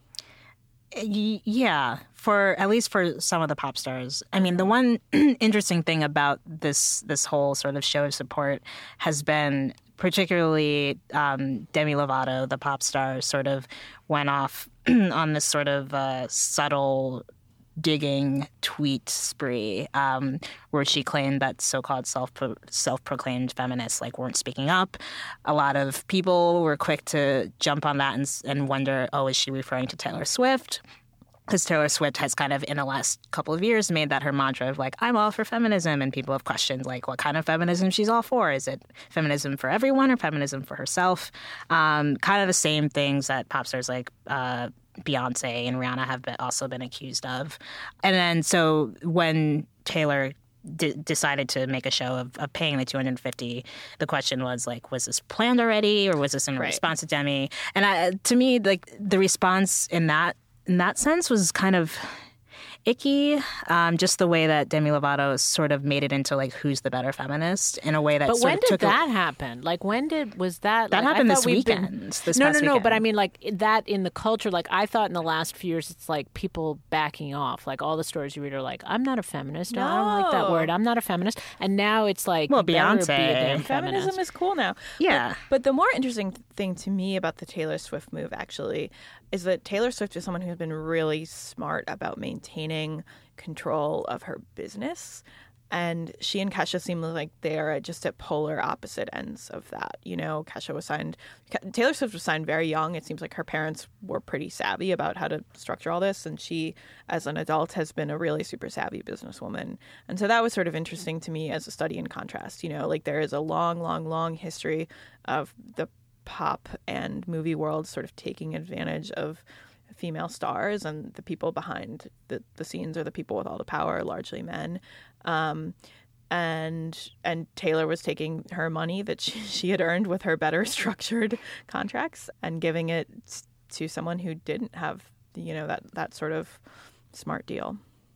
Yeah, for at least for some of the pop stars. I mean, the one interesting thing about this this whole sort of show of support has been particularly um, Demi Lovato, the pop star, sort of went off on this sort of uh, subtle digging tweet spree um, where she claimed that so-called self self-proclaimed feminists like weren't speaking up. A lot of people were quick to jump on that and, and wonder, oh, is she referring to Taylor Swift? Because Taylor Swift has kind of in the last couple of years made that her mantra of like, I'm all for feminism, and people have questioned like what kind of feminism she's all for. Is it feminism for everyone or feminism for herself? Um, kind of the same things that pop stars like uh, Beyonce and Rihanna have been, also been accused of. And then so when Taylor d- decided to make a show of, of paying the two hundred fifty, the question was like, was this planned already, or was this in right. response to Demi? And I, to me, like the response in that in that sense was kind of icky, um, just the way that Demi Lovato sort of made it into like who's the better feminist in a way that. But sort when of did took that a, happen? Like when did was that? That like, happened I this we've weekend. Been, this no, past no, no. weekend. But I mean, like that in the culture. Like I thought in the last few years, it's like people backing off. Like all the stories you read are like, I'm not a feminist. No. I don't like that word. I'm not a feminist. And now it's like, well, you better Beyonce. be a damn Feminism feminist. is cool now. Yeah. But, but the more interesting thing to me about the Taylor Swift move actually is that Taylor Swift is someone who's been really smart about maintaining control of her business. And she and Kesha seem like they are just at polar opposite ends of that. You know, Kesha was signed, Taylor Swift was signed very young. It seems like her parents were pretty savvy about how to structure all this. And she, as an adult, has been a really super savvy businesswoman. And so that was sort of interesting to me as a study in contrast. You know, like there is a long, long, long history of the pop and movie world sort of taking advantage of female stars, and the people behind the, the scenes are the people with all the power, largely men. Um, and and Taylor was taking her money that she, she had earned with her better structured contracts and giving it to someone who didn't have, you know, that, that sort of smart deal.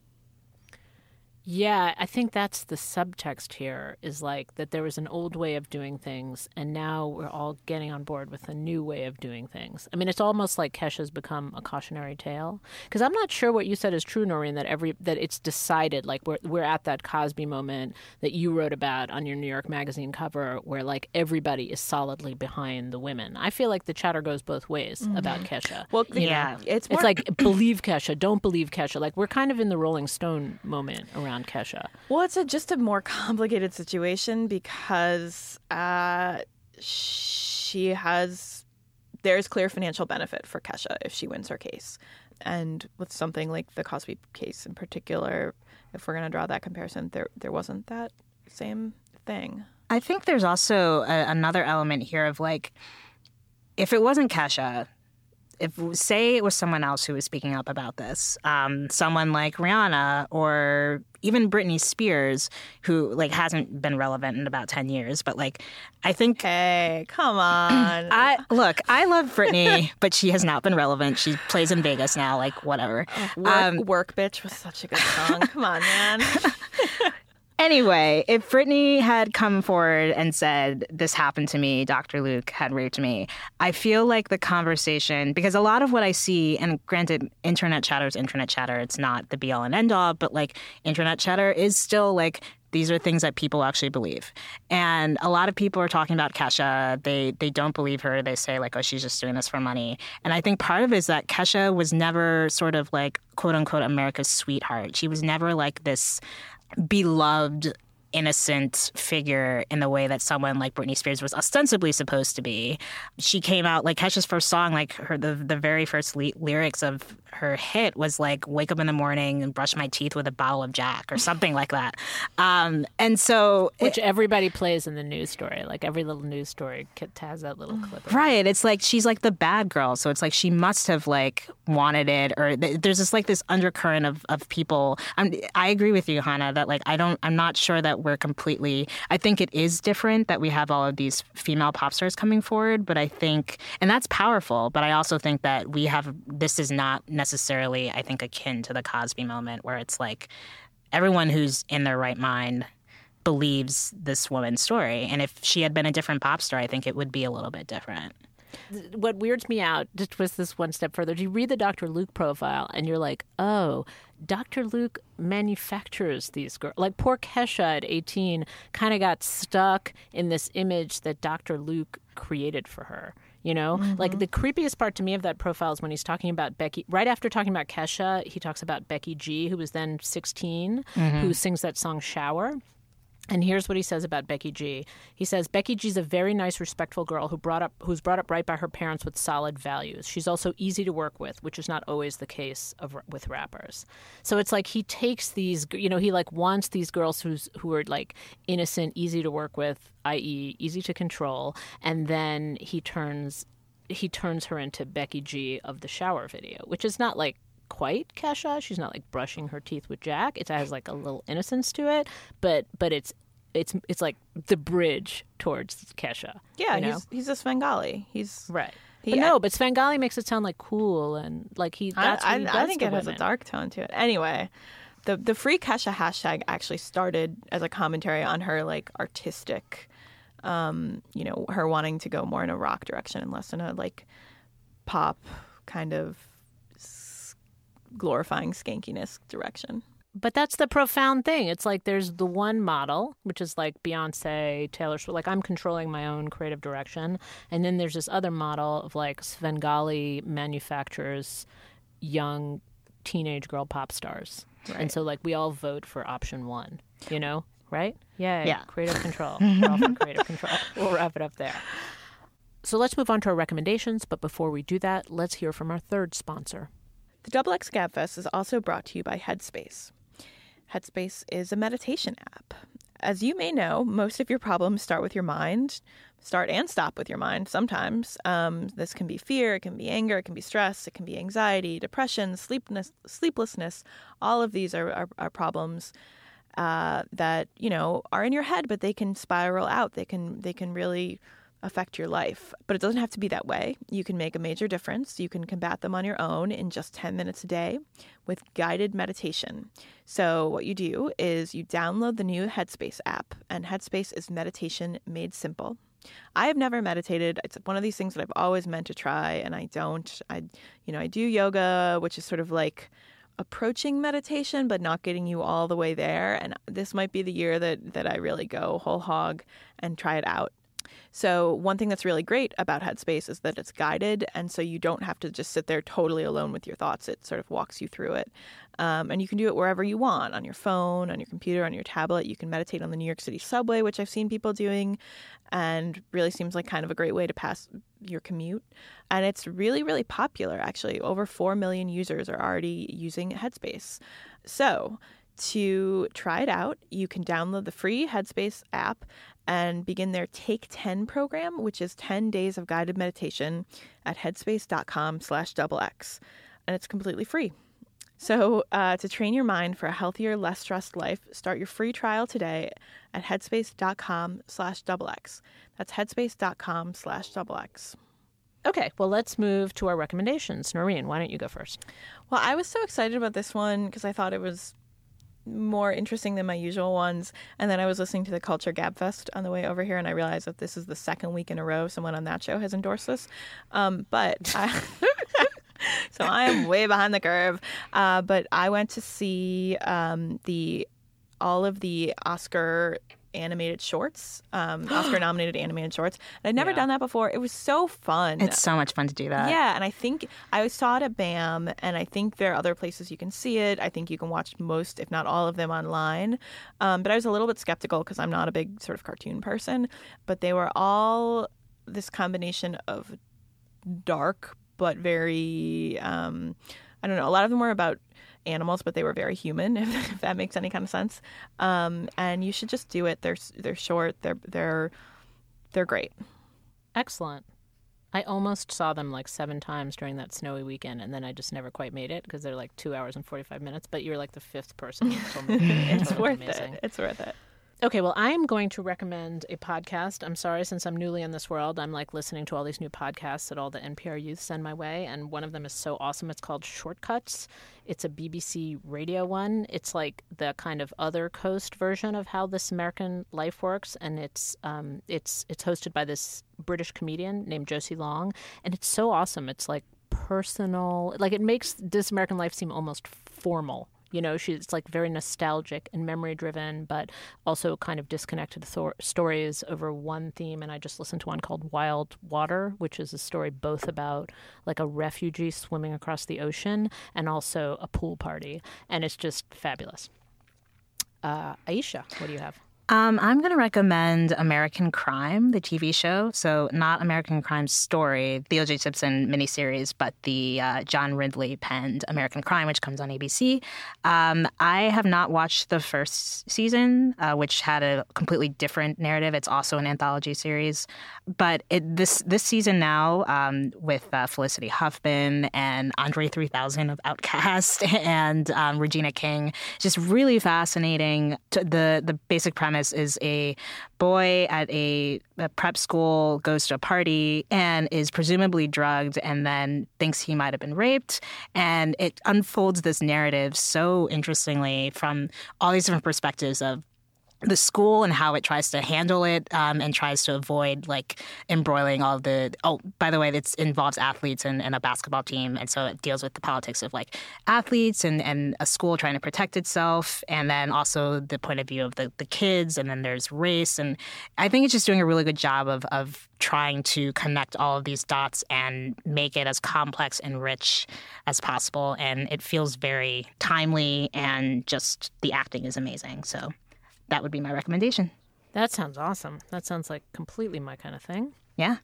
Yeah, I think that's the subtext here is like that there was an old way of doing things, and now we're all getting on board with a new way of doing things. I mean, it's almost like Kesha's become a cautionary tale, because I'm not sure what you said is true, Noreen, that every that it's decided, like we're we're at that Cosby moment that you wrote about on your New York Magazine cover, where like everybody is solidly behind the women. I feel like the chatter goes both ways mm-hmm. about Kesha. Well, you yeah, know, it's it's more... like believe Kesha, don't believe Kesha. Like we're kind of in the Rolling Stone moment around Kesha. Well, it's a, just a more complicated situation because uh, she has there's clear financial benefit for Kesha if she wins her case. And with something like the Cosby case in particular, if we're going to draw that comparison, there there wasn't that same thing. I think there's also a, another element here of like if it wasn't Kesha, if say it was someone else who was speaking up about this, um, someone like Rihanna or even Britney Spears, who like hasn't been relevant in about ten years, but like I think, hey, come on, I look, I love Britney, but she has not been relevant. She plays in Vegas now, like whatever. Work, um, Work Bitch was such a good song. Come on, man. Anyway, if Britney had come forward and said, this happened to me, Doctor Luke had raped me, I feel like the conversation, because a lot of what I see, and granted, internet chatter is internet chatter, it's not the be-all and end-all, but like internet chatter is still like, these are things that people actually believe. And a lot of people are talking about Kesha. They they don't believe her. They say like, oh, she's just doing this for money. And I think part of it is that Kesha was never sort of like, quote unquote, America's sweetheart. She was never like this beloved, innocent figure in the way that someone like Britney Spears was ostensibly supposed to be. She came out, like Kesha's first song, like her the, the very first le- lyrics of her hit was like, wake up in the morning and brush my teeth with a bottle of Jack or something like that. Um, and so... Which it, everybody plays in the news story. Like every little news story has that little clip. Right. It's like she's like the bad girl. So it's like she must have like wanted it, or th- there's this like this undercurrent of, of people. I'm, I agree with you, Hannah, that like I don't, I'm not sure that we're completely, I think it is different that we have all of these female pop stars coming forward, but I think, and that's powerful, but I also think that we have, this is not necessarily, I think, akin to the Cosby moment where it's like everyone who's in their right mind believes this woman's story. And if she had been a different pop star, I think it would be a little bit different. What weirds me out, just was this one step further. You read the Doctor Luke profile and you're like, oh, Doctor Luke manufactures these girls. Like poor Kesha at eighteen kind of got stuck in this image that Doctor Luke created for her. You know, mm-hmm. like the creepiest part to me of that profile is when he's talking about Becky. Right after talking about Kesha, he talks about Becky G, who was then sixteen, mm-hmm. who sings that song Shower. And here's what he says about Becky G. He says, Becky G's a very nice, respectful girl who brought up, who's brought up right by her parents with solid values. She's also easy to work with, which is not always the case of with rappers. So it's like he takes these, you know, he like wants these girls who's who are like innocent, easy to work with, that is easy to control. And then he turns he turns her into Becky G of the Shower video, which is not like quite Kesha. She's not like brushing her teeth with Jack. It has like a little innocence to it, but but it's it's it's like the bridge towards Kesha. Yeah, you know? he's he's a Svengali. He's right. He, but no, but Svengali makes it sound like cool and like he. That's I, what he I, does I think to it has women. a dark tone to it. Anyway, the the Free Kesha hashtag actually started as a commentary on her like artistic, um, you know, her wanting to go more in a rock direction and less in a like pop kind of glorifying skankiness direction. But that's the profound thing. It's like there's the one model, which is like Beyonce, Taylor Swift, like I'm controlling my own creative direction. And then there's this other model of like Svengali manufactures young teenage girl pop stars. Right. And so like we all vote for option one, you know, right? Yay. Yeah. Creative control. We're all for creative control. We'll wrap it up there. So let's move on to our recommendations. But before we do that, let's hear from our third sponsor. The Double X Gabfest is also brought to you by Headspace. Headspace is a meditation app. As you may know, most of your problems start with your mind, start and stop with your mind sometimes. Um, this can be fear, it can be anger, it can be stress, it can be anxiety, depression, sleepness, sleeplessness. All of these are, are, are problems uh, that, you know, are in your head, but they can spiral out. They can they can really affect your life. But it doesn't have to be that way. You can make a major difference. You can combat them on your own in just ten minutes a day with guided meditation. So what you do is you download the new Headspace app, and Headspace is meditation made simple. I have never meditated. It's one of these things that I've always meant to try, and I don't. I, you know, I do yoga, which is sort of like approaching meditation, but not getting you all the way there. And this might be the year that that I really go whole hog and try it out. So one thing that's really great about Headspace is that it's guided, and so you don't have to just sit there totally alone with your thoughts. It sort of walks you through it. Um, and you can do it wherever you want, on your phone, on your computer, on your tablet. You can meditate on the New York City subway, which I've seen people doing, and really seems like kind of a great way to pass your commute. And it's really, really popular, actually. Over four million users are already using Headspace. So to try it out, you can download the free Headspace app and begin their Take ten program, which is ten days of guided meditation at headspace.com slash double X. And it's completely free. So uh, to train your mind for a healthier, less stressed life, start your free trial today at headspace.com slash double X. That's headspace.com slash double X. Okay, well, let's move to our recommendations. Noreen, why don't you go first? Well, I was so excited about this one because I thought it was more interesting than my usual ones. And then I was listening to the Culture Gabfest on the way over here, and I realized that this is the second week in a row someone on that show has endorsed this. Um, but I... So I am way behind the curve. Uh, but I went to see um, the all of the Oscar animated shorts, um, Oscar-nominated animated shorts. And I'd never Yeah. done that before. It was so fun. It's so much fun to do that. Yeah, and I think I saw it at BAM, and I think there are other places you can see it. I think you can watch most, if not all of them, online. Um, but I was a little bit skeptical because I'm not a big sort of cartoon person. But they were all this combination of dark but very, um, I don't know, a lot of them were about animals, but they were very human, if, if that makes any kind of sense. Um, and you should just do it. They're they're short. They're they're they're great. Excellent. I almost saw them like seven times during that snowy weekend, and then I just never quite made it because they're like two hours and forty-five minutes. But you're like the fifth person who told me. It's Totally worth amazing. it. It's worth it. Okay, well, I'm going to recommend a podcast. I'm sorry, since I'm newly in this world, I'm like listening to all these new podcasts that all the N P R youth send my way, and one of them is so awesome. It's called Shortcuts. It's a B B C radio one. It's like the kind of other coast version of how This American Life works, and it's um, it's it's hosted by this British comedian named Josie Long, and it's so awesome. It's like personal, like it makes This American Life seem almost formal. You know, she's like very nostalgic and memory driven, but also kind of disconnected th- stories over one theme. And I just listened to one called Wild Water, which is a story both about like a refugee swimming across the ocean and also a pool party. And it's just fabulous. Uh, Aisha, what do you have? Um, I'm going to recommend American Crime, the T V show. So not American Crime Story, the O J Simpson miniseries, but the uh, John Ridley penned American Crime, which comes on A B C. Um, I have not watched the first season, uh, which had a completely different narrative. It's also an anthology series. But it, this this season now, um, with uh, Felicity Huffman and Andre three thousand of Outkast and um, Regina King, just really fascinating. The, the basic premise is a boy at a, a prep school goes to a party and is presumably drugged and then thinks he might have been raped. And it unfolds this narrative so interestingly from all these different perspectives of the school and how it tries to handle it um, and tries to avoid like embroiling all of the oh by the way it involves athletes and, and a basketball team, and so it deals with the politics of like athletes and, and a school trying to protect itself, and then also the point of view of the, the kids, and then there's race. And I think it's just doing a really good job of of trying to connect all of these dots and make it as complex and rich as possible, and it feels very timely, and just the acting is amazing. So that would be my recommendation. That sounds awesome. That sounds like completely my kind of thing. Yeah.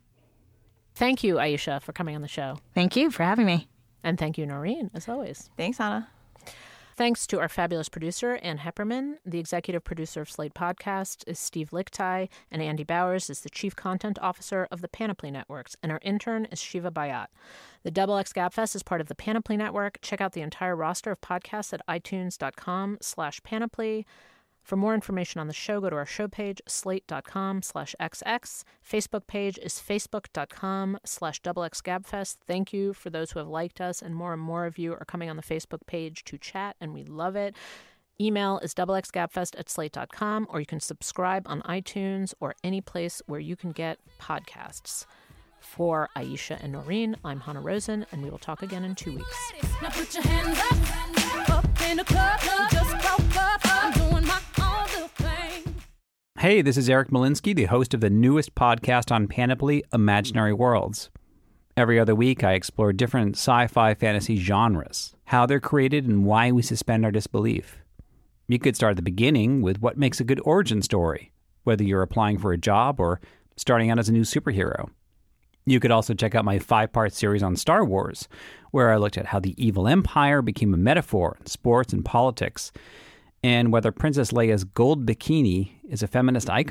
Thank you, Aisha, for coming on the show. Thank you for having me. And thank you, Noreen, as always. Thanks, Anna. Thanks to our fabulous producer, Ann Hepperman. The executive producer of Slate Podcast is Steve Lichtai, and Andy Bowers is the chief content officer of the Panoply Networks, and our intern is Shiva Bayat. The Double X Gabfest is part of the Panoply Network. Check out the entire roster of podcasts at itunes.com slash panoply. For more information on the show, go to our show page, slate.com slash xx. Facebook page is facebook.com slash doublexgabfest. Thank you for those who have liked us, and more and more of you are coming on the Facebook page to chat, and we love it. Email is doublexgabfest at slate dot com, or you can subscribe on iTunes or any place where you can get podcasts. For Aisha and Noreen, I'm Hannah Rosen, and we will talk again in two weeks. Now put your hands up, up in the club, just broke up, I'm doing my own little thing. Hey, this is Eric Malinsky, the host of the newest podcast on Panoply, Imaginary Worlds. Every other week, I explore different sci-fi fantasy genres, how they're created, and why we suspend our disbelief. You could start at the beginning with what makes a good origin story, whether you're applying for a job or starting out as a new superhero. You could also check out my five-part series on Star Wars, where I looked at how the evil empire became a metaphor in sports and politics, and whether Princess Leia's gold bikini is a feminist icon.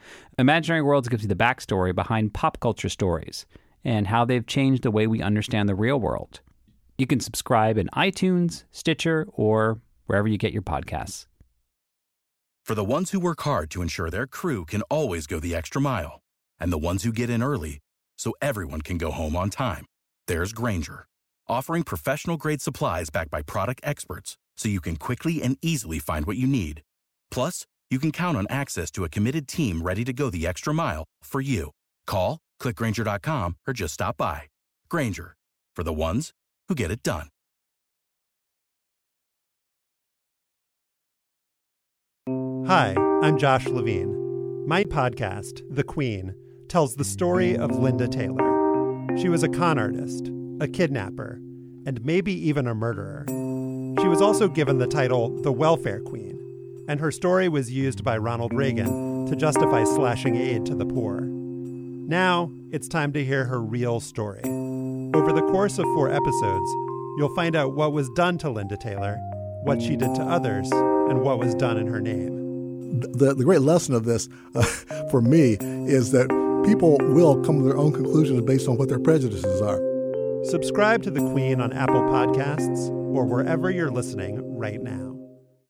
Imaginary Worlds gives you the backstory behind pop culture stories and how they've changed the way we understand the real world. You can subscribe in iTunes, Stitcher, or wherever you get your podcasts. For the ones who work hard to ensure their crew can always go the extra mile, and the ones who get in early so everyone can go home on time, there's Grainger, offering professional-grade supplies backed by product experts so you can quickly and easily find what you need. Plus, you can count on access to a committed team ready to go the extra mile for you. Call, click Grainger dot com, or just stop by. Grainger, for the ones who get it done. Hi, I'm Josh Levine. My podcast, The Queen, tells the story of Linda Taylor. She was a con artist, a kidnapper, and maybe even a murderer. She was also given the title the Welfare Queen, and her story was used by Ronald Reagan to justify slashing aid to the poor. Now, it's time to hear her real story. Over the course of four episodes, you'll find out what was done to Linda Taylor, what she did to others, and what was done in her name. The, the great lesson of this, uh, for me, is that people will come to their own conclusions based on what their prejudices are. Subscribe to The Queen on Apple Podcasts or wherever you're listening right now.